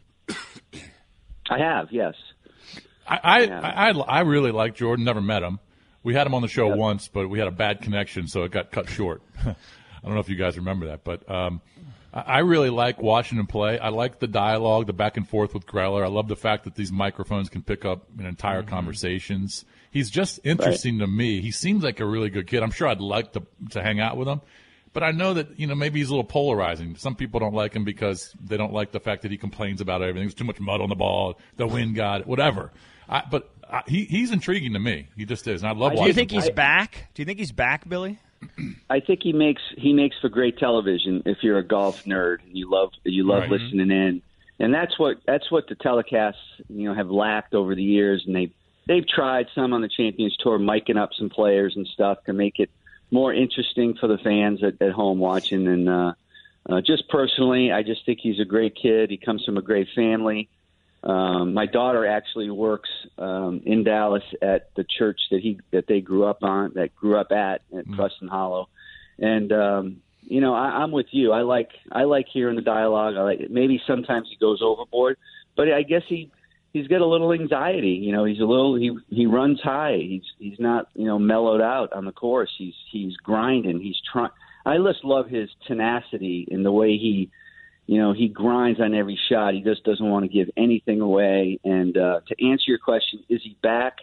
[SPEAKER 9] I have, yes.
[SPEAKER 6] I, I, I, I, I really like Jordan, never met him. We had him on the show yep. once, but we had a bad connection, so it got cut short. I don't know if you guys remember that, but um, I really like watching him play. I like the dialogue, the back and forth with Greller. I love the fact that these microphones can pick up an entire mm-hmm. conversations. He's just interesting right. to me. He seems like a really good kid. I'm sure I'd like to to hang out with him, but I know that, you know, maybe he's a little polarizing. Some people don't like him because they don't like the fact that he complains about everything. There's too much mud on the ball, the wind got it, whatever. I, but I, he he's intriguing to me. He just is, and I love watching him.
[SPEAKER 5] Do you think
[SPEAKER 6] him
[SPEAKER 5] he's
[SPEAKER 6] play.
[SPEAKER 5] back? Do you think he's back, Billy?
[SPEAKER 9] I think he makes he makes for great television if you're a golf nerd and you love you love right. listening in, and that's what that's what the telecasts you know have lacked over the years, and they they've tried some on the Champions Tour, miking up some players and stuff to make it more interesting for the fans at, at home watching. And uh, uh, just personally, I just think he's a great kid. He comes from a great family. Um, my daughter actually works um, in Dallas at the church that he that they grew up on, that grew up at at mm. Preston Hollow, and um, you know I, I'm with you. I like I like hearing the dialogue. I like maybe sometimes he goes overboard, but I guess he he's got a little anxiety. You know, he's a little he he runs high. He's he's not you know mellowed out on the course. He's he's grinding. He's trying. I just love his tenacity in the way he. You know, he grinds on every shot. He just doesn't want to give anything away. And uh, to answer your question, is he back?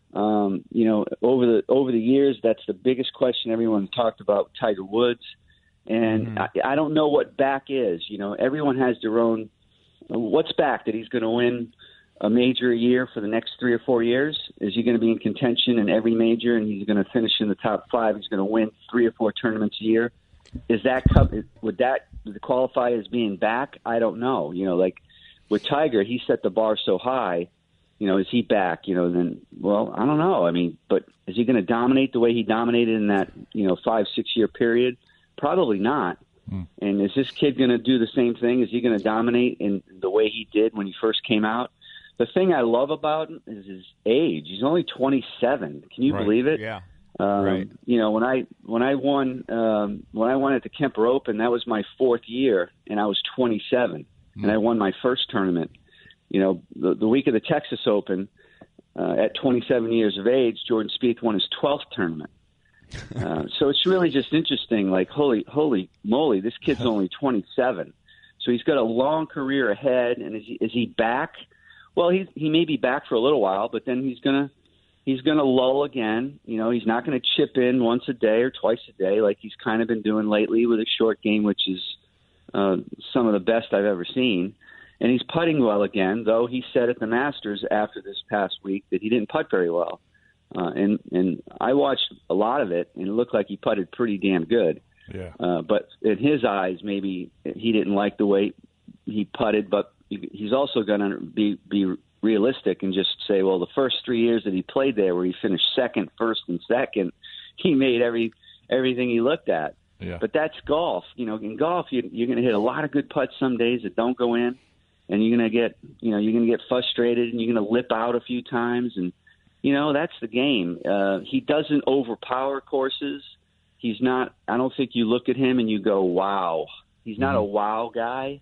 [SPEAKER 9] Um, you know, over the over the years, that's the biggest question everyone talked about, Tiger Woods. And mm-hmm. I, I don't know what back is. You know, everyone has their own. What's back? That he's going to win a major a year for the next three or four years? Is he going to be in contention in every major, and he's going to finish in the top five? He's going to win three or four tournaments a year. Is that would that qualify as being back? I don't know. You know, like with Tiger, he set the bar so high. You know, is he back? You know, then well, I don't know. I mean, but is he going to dominate the way he dominated in that you know five six year period? Probably not. Mm. And is this kid going to do the same thing? Is he going to dominate in the way he did when he first came out? The thing I love about him is his age. He's only twenty-seven. Can you
[SPEAKER 5] right.
[SPEAKER 9] believe it?
[SPEAKER 5] Yeah.
[SPEAKER 9] Um,
[SPEAKER 5] right.
[SPEAKER 9] You know, when I when I won um, when I won at the Kemper Open, that was my fourth year, and I was twenty-seven, mm. and I won my first tournament. You know, the, the week of the Texas Open, uh, at twenty-seven years of age, Jordan Spieth won his twelfth tournament. Uh, so it's really just interesting. Like, holy holy moly, this kid's only twenty-seven, so he's got a long career ahead. And is he, is he back? Well, he he may be back for a little while, but then he's gonna. He's going to lull again. You know, he's not going to chip in once a day or twice a day like he's kind of been doing lately with a short game, which is uh, some of the best I've ever seen. And he's putting well again, though he said at the Masters after this past week that he didn't putt very well. Uh, and, and I watched a lot of it, and it looked like he putted pretty damn good.
[SPEAKER 6] Yeah.
[SPEAKER 9] Uh, but in his eyes, maybe he didn't like the way he putted, but he's also going to be be – realistic and just say, well, the first three years that he played there where he finished second, first, and second, he made every everything he looked at.
[SPEAKER 6] Yeah.
[SPEAKER 9] But that's golf. You know, in golf, you, you're going to hit a lot of good putts some days that don't go in, and you're going to get, you know, you're going to get frustrated, and you're going to lip out a few times, and you know that's the game. Uh, he doesn't overpower courses. He's not. I don't think you look at him and you go, wow. He's not mm-hmm. a wow guy.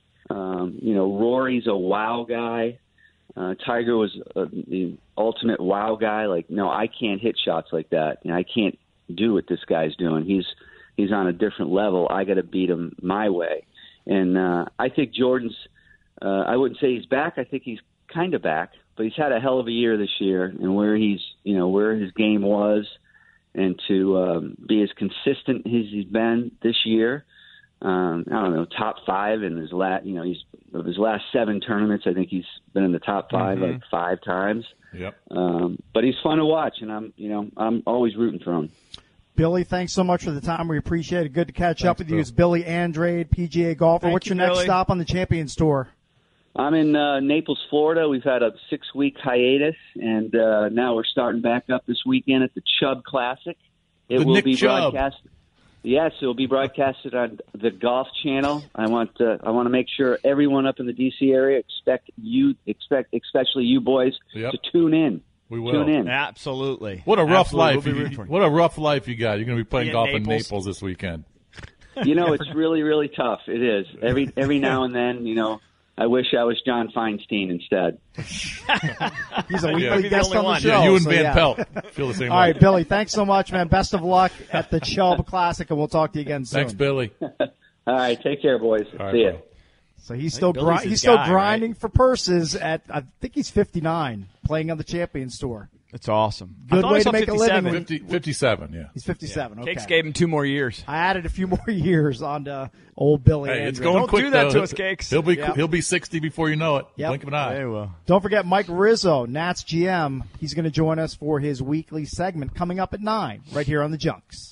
[SPEAKER 9] Um, you know, Rory's a wow guy. Uh, Tiger was uh, the ultimate wow guy. Like, no, I can't hit shots like that, and I can't do what this guy's doing. He's he's on a different level. I got to beat him my way. And uh, I think Jordan's. Uh, I wouldn't say he's back. I think he's kind of back, but he's had a hell of a year this year, and where he's, you know, where his game was, and to um, be as consistent as he's been this year. Um, I don't know, top five in his last, you know, he's of his last seven tournaments. I think he's been in the top five mm-hmm. like five times.
[SPEAKER 6] Yep.
[SPEAKER 9] Um, but he's fun to watch, and I'm, you know, I'm always rooting for him.
[SPEAKER 4] Billy, thanks so much for the time. We appreciate it. Good to catch
[SPEAKER 6] thanks,
[SPEAKER 4] up with
[SPEAKER 6] Bill.
[SPEAKER 4] you. It's Billy Andrade, P G A golfer.
[SPEAKER 5] Thank
[SPEAKER 4] What's
[SPEAKER 5] you,
[SPEAKER 4] your next
[SPEAKER 5] Billy.
[SPEAKER 4] stop on the Champions Tour?
[SPEAKER 9] I'm in uh, Naples, Florida. We've had a six-week hiatus, and uh, now we're starting back up this weekend at the Chubb Classic. It
[SPEAKER 6] the
[SPEAKER 9] will
[SPEAKER 6] Nick
[SPEAKER 9] be
[SPEAKER 6] Chubb.
[SPEAKER 9] broadcast. Yes, it will be broadcasted on the Golf Channel. I want to, I want to make sure everyone up in the D C area expect you expect especially you boys
[SPEAKER 6] yep.
[SPEAKER 9] to tune in.
[SPEAKER 6] We will.
[SPEAKER 9] Tune in.
[SPEAKER 5] Absolutely.
[SPEAKER 6] What a rough
[SPEAKER 5] Absolutely.
[SPEAKER 6] life!
[SPEAKER 5] We'll
[SPEAKER 6] You, what a rough life you got. You're going to be playing
[SPEAKER 5] Be in
[SPEAKER 6] golf in
[SPEAKER 5] Naples.
[SPEAKER 6] Naples this weekend.
[SPEAKER 9] You know, it's really, really tough. It is. Every every now and then, you know, I wish I was John Feinstein instead.
[SPEAKER 4] He's a weekly
[SPEAKER 6] Yeah.
[SPEAKER 5] the
[SPEAKER 4] guest
[SPEAKER 5] only
[SPEAKER 4] on the
[SPEAKER 5] one.
[SPEAKER 4] show.
[SPEAKER 6] Yeah, you and
[SPEAKER 4] so
[SPEAKER 6] Van
[SPEAKER 4] yeah.
[SPEAKER 6] Pelt feel the same
[SPEAKER 4] All
[SPEAKER 6] way.
[SPEAKER 4] right, Billy, thanks so much, man. Best of luck at the Chubb Classic, and we'll talk to you again soon.
[SPEAKER 6] Thanks, Billy.
[SPEAKER 9] All right, take care, boys.
[SPEAKER 6] All right,
[SPEAKER 9] See ya.
[SPEAKER 6] bro.
[SPEAKER 4] So he's still
[SPEAKER 5] Billy's
[SPEAKER 4] grind,
[SPEAKER 5] his
[SPEAKER 4] he's still
[SPEAKER 5] guy,
[SPEAKER 4] grinding
[SPEAKER 5] right?
[SPEAKER 4] for purses at I think he's fifty-nine, playing on the Champions Tour.
[SPEAKER 5] It's awesome.
[SPEAKER 4] Good
[SPEAKER 5] I thought
[SPEAKER 4] way
[SPEAKER 5] I
[SPEAKER 4] to
[SPEAKER 5] saw
[SPEAKER 4] make a living.
[SPEAKER 5] fifty-seven.
[SPEAKER 6] fifty, fifty-seven, yeah.
[SPEAKER 4] He's fifty-seven. Okay.
[SPEAKER 5] Cakes gave him two more years.
[SPEAKER 4] I added a few more years on to old Billy.
[SPEAKER 6] Hey, it's
[SPEAKER 4] Andrew.
[SPEAKER 6] going
[SPEAKER 5] Don't
[SPEAKER 6] quick,
[SPEAKER 5] do that
[SPEAKER 6] though.
[SPEAKER 5] to us, Cakes.
[SPEAKER 6] He'll be
[SPEAKER 4] Yep.
[SPEAKER 6] he'll be sixty before you know it.
[SPEAKER 4] Yep.
[SPEAKER 6] Blink of an eye.
[SPEAKER 5] Very well.
[SPEAKER 4] Don't forget Mike Rizzo, Nats G M. He's going to join us for his weekly segment coming up at nine right here on the Junks.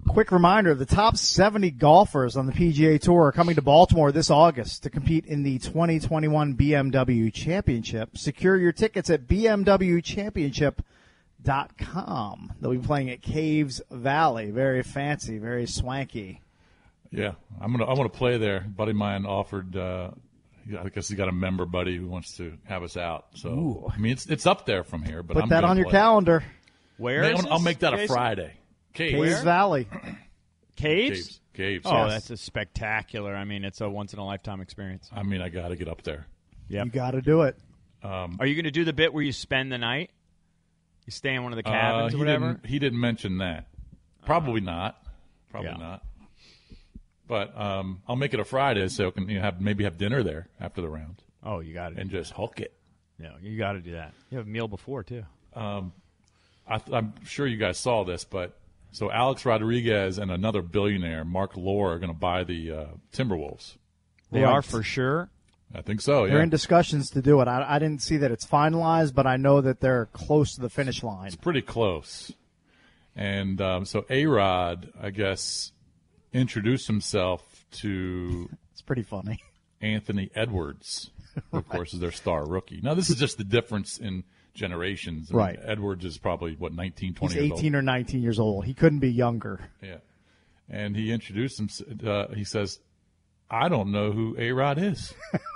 [SPEAKER 4] Quick reminder, the top seventy golfers on the P G A Tour are coming to Baltimore this August to compete in the twenty twenty-one B M W Championship. Secure your tickets at b m w championship dot com. They'll be playing at Caves Valley. Very fancy, very swanky.
[SPEAKER 6] Yeah, I'm gonna I'm gonna play there. A buddy of mine offered. Uh, I guess he got a member buddy who wants to have us out. So
[SPEAKER 4] Ooh.
[SPEAKER 6] I mean, it's it's up there from here. But
[SPEAKER 4] Put
[SPEAKER 6] I'm
[SPEAKER 4] that
[SPEAKER 6] gonna
[SPEAKER 4] on your
[SPEAKER 6] play.
[SPEAKER 4] calendar.
[SPEAKER 5] Where
[SPEAKER 6] Man,
[SPEAKER 5] is
[SPEAKER 6] I'll, I'll
[SPEAKER 5] this,
[SPEAKER 6] make that a
[SPEAKER 5] Jason?
[SPEAKER 6] Friday. Caves.
[SPEAKER 4] Caves Valley.
[SPEAKER 5] Caves?
[SPEAKER 6] Caves. Caves.
[SPEAKER 5] Oh,
[SPEAKER 4] Yes.
[SPEAKER 5] that's a spectacular. I mean, it's a once in a lifetime experience.
[SPEAKER 6] I mean, I got to get up there.
[SPEAKER 5] Yep.
[SPEAKER 4] You got to do it.
[SPEAKER 6] Um,
[SPEAKER 5] Are you going to do the bit where you spend the night? You stay in one of the cabins
[SPEAKER 6] uh,
[SPEAKER 5] or
[SPEAKER 6] he
[SPEAKER 5] whatever?
[SPEAKER 6] Didn't, he didn't mention that. Probably not. Probably
[SPEAKER 5] Yeah.
[SPEAKER 6] not. But um, I'll make it a Friday so I can you know, have maybe have dinner there after the round
[SPEAKER 5] Oh, you got it.
[SPEAKER 6] and just hulk it.
[SPEAKER 5] Yeah, you got to do that. You have a meal before too.
[SPEAKER 6] I, I'm sure you guys saw this, but so Alex Rodriguez and another billionaire, Mark Lohr, are going to buy the uh, Timberwolves.
[SPEAKER 5] They
[SPEAKER 4] Right.
[SPEAKER 5] are for sure.
[SPEAKER 6] I think so.
[SPEAKER 4] They're
[SPEAKER 6] Yeah,
[SPEAKER 4] in discussions to do it. I, I didn't see that it's finalized, but I know that they're close to the finish line.
[SPEAKER 6] it's pretty close. And um, so A-Rod, I guess, introduced himself to
[SPEAKER 4] It's pretty funny.
[SPEAKER 6] Anthony Edwards, who, of course, is their star rookie. Now, this is just the difference in generations. I mean,
[SPEAKER 4] Right.
[SPEAKER 6] Edwards is probably, what, nineteen,
[SPEAKER 4] He's
[SPEAKER 6] twenty years
[SPEAKER 4] eighteen or nineteen years old. He couldn't be younger.
[SPEAKER 6] old? Yeah. And he introduced himself. Uh, he says, I don't know who A-Rod is.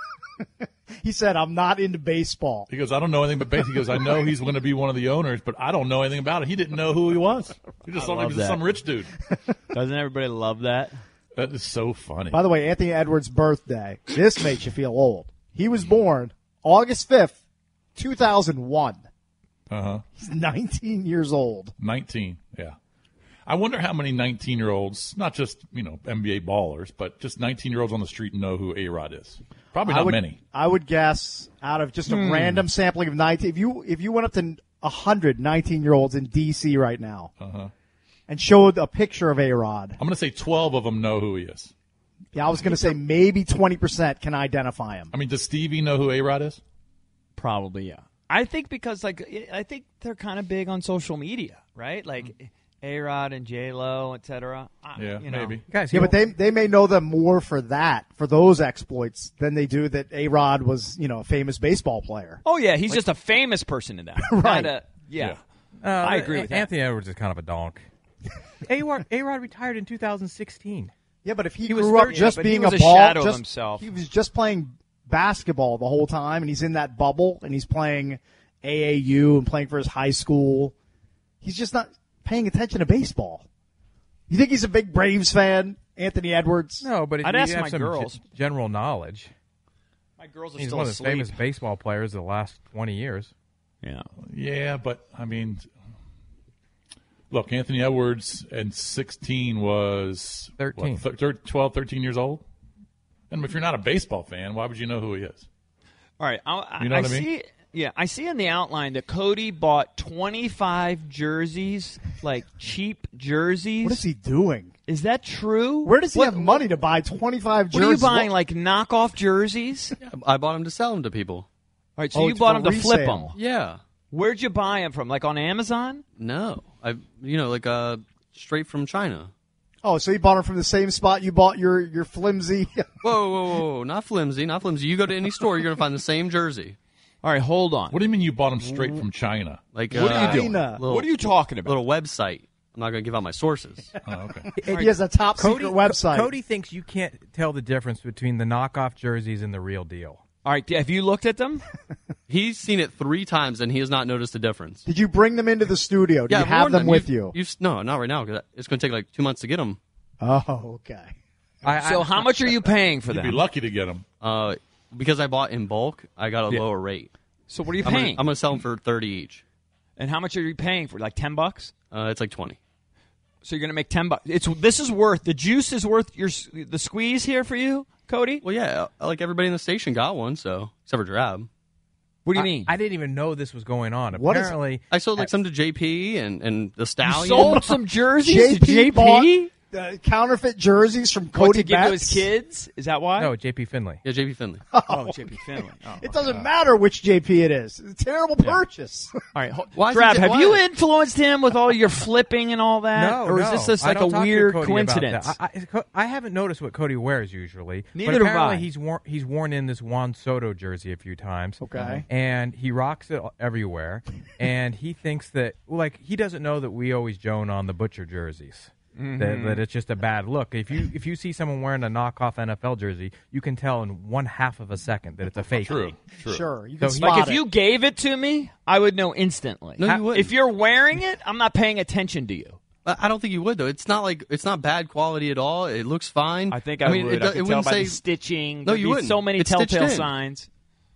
[SPEAKER 4] He said, I'm not into baseball.
[SPEAKER 6] He goes, I don't know anything but baseball. He goes, I know he's going to be one of the owners, but I don't know anything about it. He didn't know who he was. He just thought he
[SPEAKER 5] love
[SPEAKER 6] was
[SPEAKER 5] that.
[SPEAKER 6] some rich dude.
[SPEAKER 5] Doesn't everybody love that?
[SPEAKER 6] That is so funny.
[SPEAKER 4] By the way, Anthony Edwards' birthday. This makes you feel old. He was born August fifth, two thousand one.
[SPEAKER 6] Uh-huh.
[SPEAKER 4] He's nineteen years old.
[SPEAKER 6] nineteen, yeah. I wonder how many nineteen-year-olds, not just, you know, N B A ballers, but just nineteen-year-olds on the street know who A-Rod is. Probably
[SPEAKER 4] I
[SPEAKER 6] not
[SPEAKER 4] would,
[SPEAKER 6] many.
[SPEAKER 4] I would guess out of just a random sampling of nineteen, if you if you went up to one hundred nineteen-year-olds in D C right now
[SPEAKER 6] Uh-huh.
[SPEAKER 4] and showed a picture of A-Rod,
[SPEAKER 6] I'm going to say twelve of them know who he is.
[SPEAKER 4] yeah, I was going to say maybe twenty percent can identify him.
[SPEAKER 6] I mean, does Stevie know who A-Rod is?
[SPEAKER 5] Probably, yeah. I think because like I think they're kind of big on social media, right? Like A-Rod and J-Lo, et cetera. I-
[SPEAKER 6] Yeah,
[SPEAKER 5] you know.
[SPEAKER 6] maybe.
[SPEAKER 7] Guys,
[SPEAKER 4] Yeah,
[SPEAKER 7] you
[SPEAKER 4] but they they may know them more for that, for those exploits, than they do that A-Rod was, you know, a famous baseball player.
[SPEAKER 5] Oh yeah, he's just a famous person in that.
[SPEAKER 4] Right.
[SPEAKER 5] Not a- yeah.
[SPEAKER 7] Uh,
[SPEAKER 5] I agree with that.
[SPEAKER 7] Anthony Edwards is kind of a donk. A-Rod, A-Rod retired in two thousand sixteen.
[SPEAKER 4] Yeah, but if he,
[SPEAKER 7] He was
[SPEAKER 4] grew up
[SPEAKER 7] thirty,
[SPEAKER 4] just
[SPEAKER 5] but he
[SPEAKER 4] being
[SPEAKER 5] was
[SPEAKER 4] a
[SPEAKER 5] a
[SPEAKER 4] ball,
[SPEAKER 5] shadow of
[SPEAKER 4] just,
[SPEAKER 5] himself.
[SPEAKER 4] he was just playing basketball the whole time, and he's in that bubble, and he's playing A A U and playing for his high school. He's just not paying attention to baseball. You think he's a big Braves fan, Anthony Edwards?
[SPEAKER 7] No, but if
[SPEAKER 5] I'd
[SPEAKER 7] you
[SPEAKER 5] ask
[SPEAKER 7] have
[SPEAKER 5] my
[SPEAKER 7] some
[SPEAKER 5] girls.
[SPEAKER 7] ge- general knowledge.
[SPEAKER 5] My girls are
[SPEAKER 7] He's
[SPEAKER 5] still
[SPEAKER 7] one of the
[SPEAKER 5] asleep.
[SPEAKER 7] famous baseball players of the last twenty years.
[SPEAKER 5] Yeah.
[SPEAKER 6] Yeah, but, I mean, look, Anthony Edwards in sixteen was
[SPEAKER 7] thirteen.
[SPEAKER 6] What, thir- twelve, thirteen years old? And if you're not a baseball fan, why would you know who he is?
[SPEAKER 5] All right. I,
[SPEAKER 6] You know
[SPEAKER 5] I
[SPEAKER 6] what I mean?
[SPEAKER 5] see. Yeah, I see in the outline that Cody bought twenty-five jerseys, like cheap jerseys.
[SPEAKER 4] What is he doing?
[SPEAKER 5] Is that true?
[SPEAKER 4] Where does he
[SPEAKER 5] What-
[SPEAKER 4] have money to buy twenty-five
[SPEAKER 5] What
[SPEAKER 4] jerseys?
[SPEAKER 5] are you buying, like knockoff jerseys? All
[SPEAKER 8] I bought them to sell them to people.
[SPEAKER 5] right, so
[SPEAKER 4] Oh,
[SPEAKER 5] you
[SPEAKER 4] it's
[SPEAKER 5] bought
[SPEAKER 4] for
[SPEAKER 5] them to flip
[SPEAKER 4] resale.
[SPEAKER 5] them.
[SPEAKER 8] Yeah.
[SPEAKER 5] Where'd you buy them from? Like on Amazon?
[SPEAKER 8] No. I, you know, like uh, straight from China.
[SPEAKER 4] Oh, so you bought them from the same spot you bought your, your flimsy.
[SPEAKER 8] Whoa, whoa, whoa, whoa. Not flimsy, not flimsy. You go to any store, you're going to find the same jersey.
[SPEAKER 5] All right, hold on.
[SPEAKER 6] What do you mean you bought him straight from China?
[SPEAKER 8] Like,
[SPEAKER 5] What
[SPEAKER 8] uh,
[SPEAKER 5] are you doing?
[SPEAKER 4] China.
[SPEAKER 8] Little,
[SPEAKER 5] What are you talking about?
[SPEAKER 8] little website. I'm not going to give out my sources.
[SPEAKER 6] Oh, okay.
[SPEAKER 4] He has a top
[SPEAKER 7] Cody,
[SPEAKER 4] secret website.
[SPEAKER 7] Cody thinks you can't tell the difference between the knockoff jerseys and the real deal.
[SPEAKER 5] All right, have you looked at them?
[SPEAKER 8] He's seen it three times and he has not noticed a difference.
[SPEAKER 4] Did you bring them into the studio? Do
[SPEAKER 8] yeah,
[SPEAKER 4] you
[SPEAKER 8] I've
[SPEAKER 4] have
[SPEAKER 8] worn
[SPEAKER 4] them with you?
[SPEAKER 8] you? You've, no, not right now because it's going to take like two months to get them.
[SPEAKER 4] Oh, okay.
[SPEAKER 7] I,
[SPEAKER 5] So
[SPEAKER 7] I,
[SPEAKER 5] how much are you paying for
[SPEAKER 6] You'd be
[SPEAKER 5] them?
[SPEAKER 6] lucky to get him.
[SPEAKER 8] Uh, because I bought in bulk, I got a
[SPEAKER 5] Yeah.
[SPEAKER 8] lower rate.
[SPEAKER 5] So what are you
[SPEAKER 8] I'm
[SPEAKER 5] paying?
[SPEAKER 8] going to sell them for thirty each.
[SPEAKER 5] And how much are you paying for? Like ten bucks?
[SPEAKER 8] Uh, it's like twenty.
[SPEAKER 5] So you're gonna make ten bucks. It's this is worth the juice is worth your the squeeze here for you, Cody.
[SPEAKER 8] Well, yeah, like everybody in the station got one, so except for Drab.
[SPEAKER 5] What do you
[SPEAKER 7] I-
[SPEAKER 5] mean?
[SPEAKER 7] I didn't even know this was going on.
[SPEAKER 4] What is-
[SPEAKER 7] Apparently,
[SPEAKER 8] I sold like some to J P and, and the
[SPEAKER 5] you
[SPEAKER 8] Stallion.
[SPEAKER 5] sold some jerseys
[SPEAKER 4] J
[SPEAKER 5] to
[SPEAKER 4] P
[SPEAKER 5] J
[SPEAKER 4] bought-
[SPEAKER 5] P.
[SPEAKER 4] uh, counterfeit jerseys from
[SPEAKER 5] What,
[SPEAKER 4] Cody
[SPEAKER 5] to give to
[SPEAKER 4] Betts?
[SPEAKER 5] his kids? Is that why?
[SPEAKER 7] No, J P Finley.
[SPEAKER 8] Yeah, J P Finley.
[SPEAKER 5] Oh, J P Finley. Oh,
[SPEAKER 4] It doesn't matter which J P it is. It's a terrible purchase.
[SPEAKER 5] All right, ho-
[SPEAKER 8] Why is
[SPEAKER 5] Trav,
[SPEAKER 8] it-
[SPEAKER 5] have
[SPEAKER 8] why-
[SPEAKER 5] you influenced him with all your flipping and all that?
[SPEAKER 7] No,
[SPEAKER 5] or is
[SPEAKER 7] no.
[SPEAKER 5] this just
[SPEAKER 7] I
[SPEAKER 5] like a
[SPEAKER 7] don't talk to
[SPEAKER 5] weird
[SPEAKER 7] Cody about
[SPEAKER 5] coincidence?
[SPEAKER 7] that. I, I, Co- I haven't noticed what Cody wears usually.
[SPEAKER 5] Neither
[SPEAKER 7] but
[SPEAKER 5] have
[SPEAKER 7] apparently
[SPEAKER 5] I.
[SPEAKER 7] he's worn he's worn in this Juan Soto jersey a few times.
[SPEAKER 4] Okay.
[SPEAKER 7] And he rocks it everywhere. And he thinks that, well, like, he doesn't know that we always joan on the Butcher jerseys.
[SPEAKER 5] Mm-hmm.
[SPEAKER 7] That, that it's just a bad look. If you if you see someone wearing a knockoff N F L jersey, you can tell in one half of a second that it's a fake.
[SPEAKER 6] True. True.
[SPEAKER 4] Sure, you can
[SPEAKER 7] So he-
[SPEAKER 4] spot
[SPEAKER 5] Like if
[SPEAKER 4] it.
[SPEAKER 5] you gave it to me, I would know instantly.
[SPEAKER 8] No, you
[SPEAKER 5] Ha-
[SPEAKER 8] wouldn't.
[SPEAKER 5] If you're wearing it, I'm not paying attention to you.
[SPEAKER 8] I I don't think you would though. It's not like it's not bad quality at all. It looks fine.
[SPEAKER 5] I think I,
[SPEAKER 8] mean,
[SPEAKER 5] would.
[SPEAKER 8] It,
[SPEAKER 5] I
[SPEAKER 8] it
[SPEAKER 5] could tell
[SPEAKER 8] wouldn't
[SPEAKER 5] by
[SPEAKER 8] say
[SPEAKER 5] the stitching.
[SPEAKER 8] No,
[SPEAKER 5] There'd
[SPEAKER 8] you
[SPEAKER 5] be
[SPEAKER 8] wouldn't.
[SPEAKER 5] So many
[SPEAKER 8] It's stitched
[SPEAKER 5] telltale
[SPEAKER 8] in.
[SPEAKER 5] signs.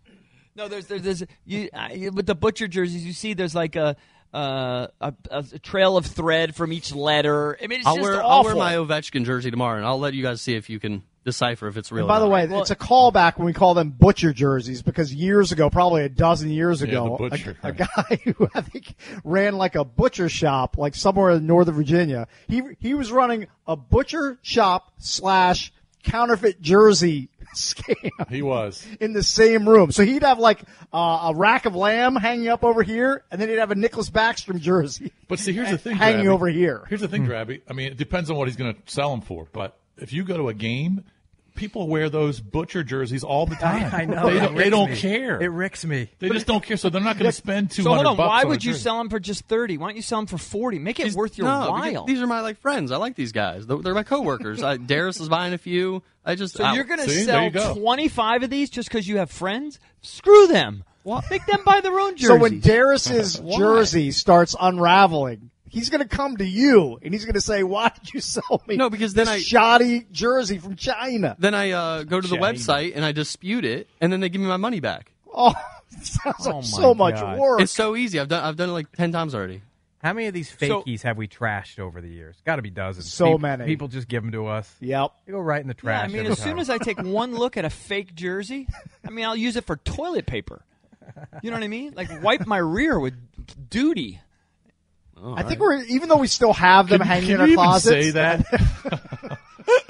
[SPEAKER 5] No, there's there's, there's you, uh, with the Butcher jerseys. You see, there's like a uh, a, a trail of thread from each letter. I mean, it's
[SPEAKER 8] I'll
[SPEAKER 5] just
[SPEAKER 8] wear
[SPEAKER 5] awful.
[SPEAKER 8] I'll wear my Ovechkin jersey tomorrow, and I'll let you guys see if you can decipher if it's real.
[SPEAKER 4] And by
[SPEAKER 8] or
[SPEAKER 4] the
[SPEAKER 8] not.
[SPEAKER 4] way, it's a callback when we call them Butcher jerseys because years ago, probably a dozen years
[SPEAKER 6] Yeah,
[SPEAKER 4] ago,
[SPEAKER 6] the
[SPEAKER 4] a,
[SPEAKER 6] Butcher.
[SPEAKER 4] a guy who I think ran like a butcher shop, like somewhere in Northern Virginia, he he was running a butcher shop slash counterfeit jersey scam
[SPEAKER 6] He was.
[SPEAKER 4] in the same room. So he'd have like uh, a rack of lamb hanging up over here, and then he'd have a Nicholas Backstrom jersey
[SPEAKER 6] But see, here's the thing,
[SPEAKER 4] hanging
[SPEAKER 6] Drabby.
[SPEAKER 4] over here.
[SPEAKER 6] Here's the thing, Drabby. I mean, it depends on what he's going to sell them for. But if you go to a game, people wear those Butcher jerseys all the time.
[SPEAKER 7] I know.
[SPEAKER 6] They,
[SPEAKER 7] It
[SPEAKER 6] don't- they
[SPEAKER 7] ricks
[SPEAKER 6] don't
[SPEAKER 7] me.
[SPEAKER 6] care.
[SPEAKER 7] It ricks me.
[SPEAKER 6] They just don't care, so they're not going to spend two
[SPEAKER 5] So
[SPEAKER 6] hundred
[SPEAKER 5] hold on,
[SPEAKER 6] bucks
[SPEAKER 5] why
[SPEAKER 6] on a
[SPEAKER 5] would you
[SPEAKER 6] jersey.
[SPEAKER 5] sell them for just thirty? Why don't you sell them for forty? Make it
[SPEAKER 8] These-
[SPEAKER 5] worth your
[SPEAKER 8] no, because
[SPEAKER 5] while.
[SPEAKER 8] These are my like friends. I like these guys. They're, they're my coworkers. I, Darius is buying a few. I just
[SPEAKER 5] So
[SPEAKER 8] I-
[SPEAKER 5] you're going to
[SPEAKER 6] See, there
[SPEAKER 5] sell
[SPEAKER 6] you go.
[SPEAKER 5] twenty-five of these just because you have friends? Screw them. Make them buy their own jerseys.
[SPEAKER 4] So when Darius's
[SPEAKER 5] Why?
[SPEAKER 4] jersey starts unraveling, he's going to come to you and he's going to say, "Why did you sell me
[SPEAKER 8] No, because then
[SPEAKER 4] this
[SPEAKER 8] I-
[SPEAKER 4] shoddy jersey from China?"
[SPEAKER 8] Then I uh, go to the
[SPEAKER 6] China.
[SPEAKER 8] website and I dispute it, and then they give me my money back.
[SPEAKER 4] Oh, it sounds like
[SPEAKER 5] Oh, my
[SPEAKER 4] so much
[SPEAKER 5] God.
[SPEAKER 4] work.
[SPEAKER 8] It's so easy. I've done I've done it like ten times already.
[SPEAKER 7] How many of these
[SPEAKER 5] So-
[SPEAKER 7] fakies have we trashed over the years? Got to be dozens.
[SPEAKER 4] So
[SPEAKER 7] People-
[SPEAKER 4] many.
[SPEAKER 7] People just give them to us.
[SPEAKER 4] Yep.
[SPEAKER 7] They go right in the
[SPEAKER 5] Yeah,
[SPEAKER 7] trash.
[SPEAKER 5] I mean,
[SPEAKER 7] every
[SPEAKER 5] as soon
[SPEAKER 7] time.
[SPEAKER 5] as I take one look at a fake jersey, I mean, I'll use it for toilet paper. You know what I mean? Like wipe my rear with duty.
[SPEAKER 4] I think we're even though we still have them
[SPEAKER 6] Can,
[SPEAKER 4] hanging
[SPEAKER 6] can
[SPEAKER 4] in our
[SPEAKER 6] you even
[SPEAKER 4] closets.
[SPEAKER 6] say that?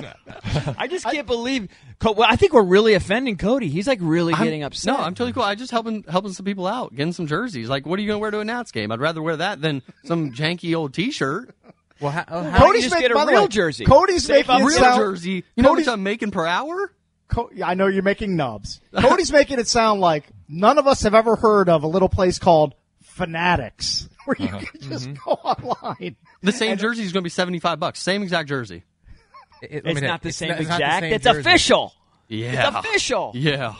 [SPEAKER 5] I just can't believe. Co- well, I think we're really offending Cody. He's like really
[SPEAKER 8] I'm-
[SPEAKER 5] getting upset.
[SPEAKER 8] No, I'm totally cool. I just helping helping some people out, getting some jerseys. Like, what are you going to wear to a Nats game? I'd rather wear that than some janky old T-shirt.
[SPEAKER 7] well, how, how,
[SPEAKER 5] Why don't you
[SPEAKER 4] Cody's
[SPEAKER 5] just
[SPEAKER 4] make-
[SPEAKER 5] get a
[SPEAKER 4] by the
[SPEAKER 5] real
[SPEAKER 4] way,
[SPEAKER 5] jersey?
[SPEAKER 4] Cody's
[SPEAKER 5] Save
[SPEAKER 4] making
[SPEAKER 5] up
[SPEAKER 4] it
[SPEAKER 8] Real
[SPEAKER 4] sound-
[SPEAKER 8] jersey. You know
[SPEAKER 4] Cody's-
[SPEAKER 8] what I'm making per hour?
[SPEAKER 4] Co- I know you're making nubs. Cody's making it sound like none of us have ever heard of a little place called Fanatics, where you
[SPEAKER 6] Uh-huh.
[SPEAKER 4] can just
[SPEAKER 5] Mm-hmm.
[SPEAKER 4] go online.
[SPEAKER 8] The same jersey is going to be seventy-five bucks. Same exact jersey.
[SPEAKER 7] It- it-
[SPEAKER 5] It's
[SPEAKER 7] let me tell
[SPEAKER 5] not
[SPEAKER 7] you,
[SPEAKER 5] the same
[SPEAKER 7] not- it's not the
[SPEAKER 5] exact.
[SPEAKER 7] same
[SPEAKER 5] It's
[SPEAKER 7] jersey.
[SPEAKER 5] official.
[SPEAKER 8] Yeah.
[SPEAKER 5] It's official.
[SPEAKER 8] Yeah.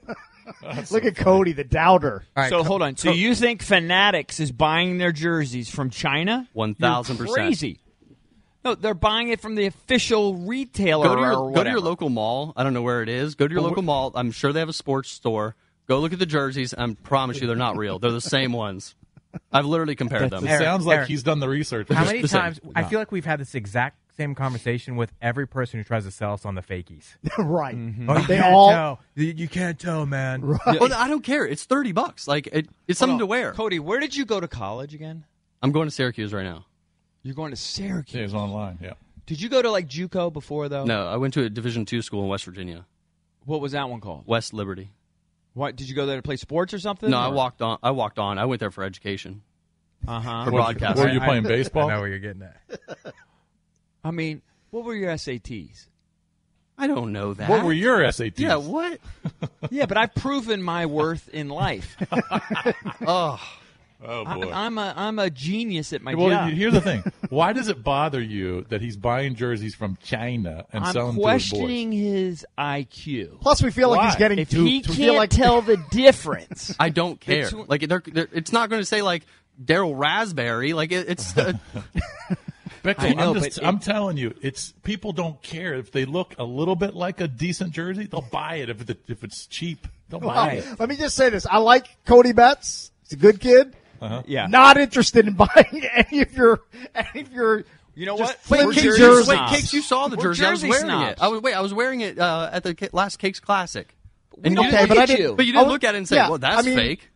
[SPEAKER 4] Look at Cody, the doubter.
[SPEAKER 7] All right,
[SPEAKER 5] So
[SPEAKER 7] Co-
[SPEAKER 5] hold on. So
[SPEAKER 7] Co-
[SPEAKER 5] you think Fanatics is buying their jerseys from China?
[SPEAKER 8] one thousand percent.
[SPEAKER 5] You're crazy. No, they're buying it from the official retailer
[SPEAKER 8] Go to
[SPEAKER 5] or
[SPEAKER 8] your go
[SPEAKER 5] whatever.
[SPEAKER 8] to your local mall. I don't know where it is. Go to your
[SPEAKER 6] Well,
[SPEAKER 8] local mall. I'm sure they have a sports store. Go look at the jerseys. I promise you, they're not real. They're the same ones. I've literally compared them.
[SPEAKER 6] It
[SPEAKER 7] Eric,
[SPEAKER 6] sounds like
[SPEAKER 7] Eric.
[SPEAKER 6] he's done the research.
[SPEAKER 7] How
[SPEAKER 6] Just
[SPEAKER 7] many
[SPEAKER 6] the same.
[SPEAKER 7] times? I feel like we've had this exact same conversation with every person who tries to sell us on the fakies.
[SPEAKER 4] right.
[SPEAKER 7] Oh, you
[SPEAKER 4] They
[SPEAKER 7] can't
[SPEAKER 4] all
[SPEAKER 7] tell. You you can't tell, man.
[SPEAKER 8] Well, I don't care. It's thirty bucks. Like it, it's something to wear.
[SPEAKER 5] Cody, where did you go to college again?
[SPEAKER 8] I'm going to Syracuse right now.
[SPEAKER 5] You're going to Syracuse.
[SPEAKER 6] Yeah, it's online. Yeah.
[SPEAKER 5] Did you go to like JUCO before though?
[SPEAKER 8] No, I went to a Division two school in West Virginia,
[SPEAKER 5] What was that one called?
[SPEAKER 8] West Liberty.
[SPEAKER 5] What did you go there to play sports or something?
[SPEAKER 8] No, I walked on. I walked on. I went there for education,
[SPEAKER 5] Uh huh.
[SPEAKER 8] for
[SPEAKER 6] What-
[SPEAKER 8] broadcast.
[SPEAKER 6] Were you
[SPEAKER 7] I-
[SPEAKER 6] playing
[SPEAKER 7] I
[SPEAKER 6] baseball?
[SPEAKER 7] know where you're getting at.
[SPEAKER 5] I mean, what were your S A Ts?
[SPEAKER 8] I don't know that.
[SPEAKER 6] What were your S A Ts?
[SPEAKER 8] Yeah, what?
[SPEAKER 5] Yeah, but I've proven my worth in life.
[SPEAKER 8] Oh,
[SPEAKER 6] Oh
[SPEAKER 5] I,
[SPEAKER 6] boy.
[SPEAKER 5] I'm a I'm a genius at my
[SPEAKER 6] well,
[SPEAKER 5] job.
[SPEAKER 6] here's the thing. Why does it bother you that he's buying jerseys from China and
[SPEAKER 5] I'm
[SPEAKER 6] selling
[SPEAKER 5] questioning
[SPEAKER 6] to his
[SPEAKER 5] his I Q.
[SPEAKER 4] Plus, we feel like he's
[SPEAKER 6] Why?
[SPEAKER 4] getting
[SPEAKER 5] If
[SPEAKER 4] duped.
[SPEAKER 5] he
[SPEAKER 4] we
[SPEAKER 5] can't
[SPEAKER 4] feel like
[SPEAKER 5] tell the difference,
[SPEAKER 8] I don't care.
[SPEAKER 5] It's-
[SPEAKER 8] like they're, they're, it's not going to say like Daryl Raspberry. Like it, it's. Uh,
[SPEAKER 6] boys? Bickle,
[SPEAKER 5] I know,
[SPEAKER 6] I'm, just,
[SPEAKER 5] but
[SPEAKER 6] I'm
[SPEAKER 5] it-
[SPEAKER 6] telling you, it's people don't care if they look a little bit like a decent jersey. They'll buy it if it, if it's cheap. They'll buy it.
[SPEAKER 4] Let me just say this: I like Cody Betts. He's a good kid.
[SPEAKER 5] yeah.
[SPEAKER 4] Not interested in buying any of your any of your.
[SPEAKER 5] You know
[SPEAKER 4] just
[SPEAKER 5] what?
[SPEAKER 4] flimsy
[SPEAKER 5] We're
[SPEAKER 8] Cakes,
[SPEAKER 5] jersey
[SPEAKER 4] jerseys.
[SPEAKER 8] wait,
[SPEAKER 5] snobs.
[SPEAKER 8] Cakes, you saw the
[SPEAKER 5] We're
[SPEAKER 8] jersey. I was
[SPEAKER 5] jersey
[SPEAKER 8] wearing
[SPEAKER 5] snobs.
[SPEAKER 8] it. I was wait. I was wearing it uh, at the Ca- last Cakes Classic.
[SPEAKER 5] We don't
[SPEAKER 8] you
[SPEAKER 5] look
[SPEAKER 8] didn't-
[SPEAKER 4] but I
[SPEAKER 5] at
[SPEAKER 4] didn't-
[SPEAKER 5] you.
[SPEAKER 8] But you didn't
[SPEAKER 4] I-
[SPEAKER 8] look at it and say,
[SPEAKER 4] yeah,
[SPEAKER 8] "Well, that's
[SPEAKER 4] I mean,
[SPEAKER 8] fake."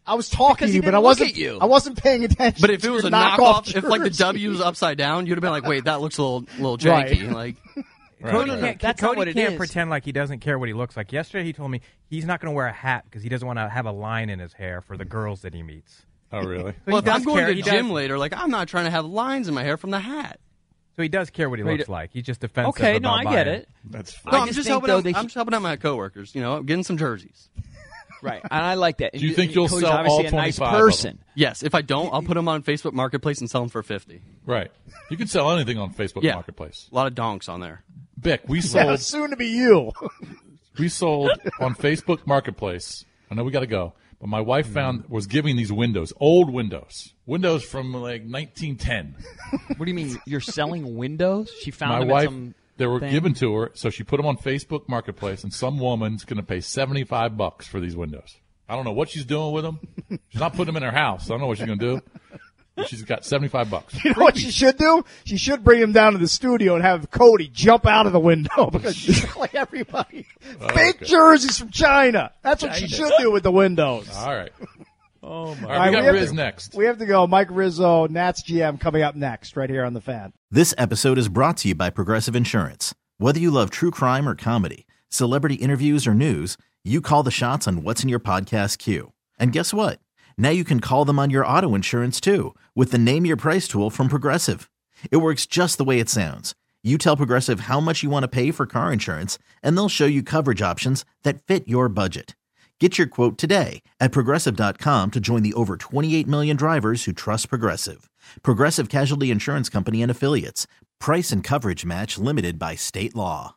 [SPEAKER 4] I was talking to you, but I wasn't. You. I wasn't paying attention.
[SPEAKER 8] But if it was a knockoff,
[SPEAKER 4] knockoff
[SPEAKER 8] if like the W was upside down, you'd have been like, "Wait, that looks a little, little janky."
[SPEAKER 4] Right.
[SPEAKER 8] Like,
[SPEAKER 7] right. Cody
[SPEAKER 5] right.
[SPEAKER 7] can't,
[SPEAKER 5] That's
[SPEAKER 7] Cody
[SPEAKER 5] not what it
[SPEAKER 7] can't
[SPEAKER 5] is.
[SPEAKER 7] pretend like he doesn't care what he looks like. Yesterday, he told me he's not going to wear a hat because he doesn't want to have a line in his hair for the girls that he meets.
[SPEAKER 6] Oh, really?
[SPEAKER 7] So
[SPEAKER 8] well, if
[SPEAKER 7] does
[SPEAKER 8] I'm going
[SPEAKER 7] care,
[SPEAKER 8] to
[SPEAKER 7] he
[SPEAKER 8] the gym
[SPEAKER 7] does,
[SPEAKER 8] later, like I'm not trying to have lines in my hair from the hat.
[SPEAKER 7] So he does care what he
[SPEAKER 5] Wait,
[SPEAKER 7] looks like. He's just defensive.
[SPEAKER 5] Okay,
[SPEAKER 7] about
[SPEAKER 5] no, I
[SPEAKER 7] buying
[SPEAKER 5] get it.
[SPEAKER 6] That's
[SPEAKER 8] No,
[SPEAKER 6] fine.
[SPEAKER 8] I'm
[SPEAKER 5] just
[SPEAKER 8] just
[SPEAKER 5] think,
[SPEAKER 8] helping.
[SPEAKER 5] though,
[SPEAKER 8] Out,
[SPEAKER 5] they-
[SPEAKER 8] I'm just helping out my coworkers. You know, getting some jerseys.
[SPEAKER 5] Right, and I like that.
[SPEAKER 6] Do you think you'll
[SPEAKER 5] Cody's
[SPEAKER 6] sell
[SPEAKER 5] obviously
[SPEAKER 6] all
[SPEAKER 5] a nice
[SPEAKER 6] twenty-five of them?
[SPEAKER 5] person.
[SPEAKER 8] Yes. If I don't, I'll put them on Facebook Marketplace and sell them for fifty.
[SPEAKER 6] Right. You can sell anything on Facebook
[SPEAKER 8] Yeah.
[SPEAKER 6] Marketplace.
[SPEAKER 8] A lot of donks on there.
[SPEAKER 6] Bick, we
[SPEAKER 4] Yeah,
[SPEAKER 6] sold
[SPEAKER 4] soon to be you.
[SPEAKER 6] we sold on Facebook Marketplace. I know we got to go, but my wife found was giving these windows, old windows, windows from like nineteen ten.
[SPEAKER 5] What do you mean? You're selling windows? She found
[SPEAKER 6] My
[SPEAKER 5] them
[SPEAKER 6] wife,
[SPEAKER 5] at some
[SPEAKER 6] they were
[SPEAKER 5] thing?
[SPEAKER 6] given to her, so she put them on Facebook Marketplace, and some woman's going to pay seventy-five bucks for these windows. I don't know what she's doing with them. She's not putting them in her house. I don't know what she's going to do. But she's got seventy-five bucks.
[SPEAKER 4] You know what she should do? She should bring him down to the studio and have Cody jump out of the window because she's like everybody. Fake
[SPEAKER 6] okay.
[SPEAKER 4] jerseys from China. That's what she should do with the windows.
[SPEAKER 6] All right.
[SPEAKER 5] Oh my!
[SPEAKER 6] All right, we got
[SPEAKER 4] have
[SPEAKER 6] Riz
[SPEAKER 4] to,
[SPEAKER 6] next.
[SPEAKER 4] We have to go. Mike Rizzo, Nats G M, coming up next right here on The Fan.
[SPEAKER 10] This episode is brought to you by Progressive Insurance. Whether you love true crime or comedy, celebrity interviews or news, you call the shots on what's in your podcast queue. And guess what? Now you can call them on your auto insurance too with the Name Your Price tool from Progressive. It works just the way it sounds. You tell Progressive how much you want to pay for car insurance, and they'll show you coverage options that fit your budget. Get your quote today at Progressive dot com to join the over twenty-eight million drivers who trust Progressive. Progressive Casualty Insurance Company and Affiliates. Price and coverage match limited by state law.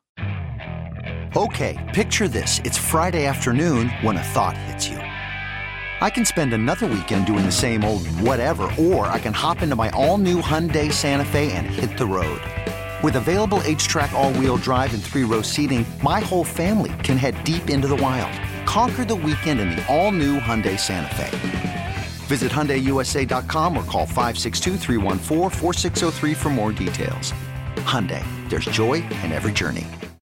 [SPEAKER 3] Okay, picture this. It's Friday afternoon when a thought hits you. I can spend another weekend doing the same old whatever, or I can hop into my all-new Hyundai Santa Fe and hit the road. With available H-Track all-wheel drive and three-row seating, my whole family can head deep into the wild. Conquer the weekend in the all-new Hyundai Santa Fe. Visit Hyundai U S A dot com or call five six two, three one four, four six zero three for more details. Hyundai, there's joy in every journey.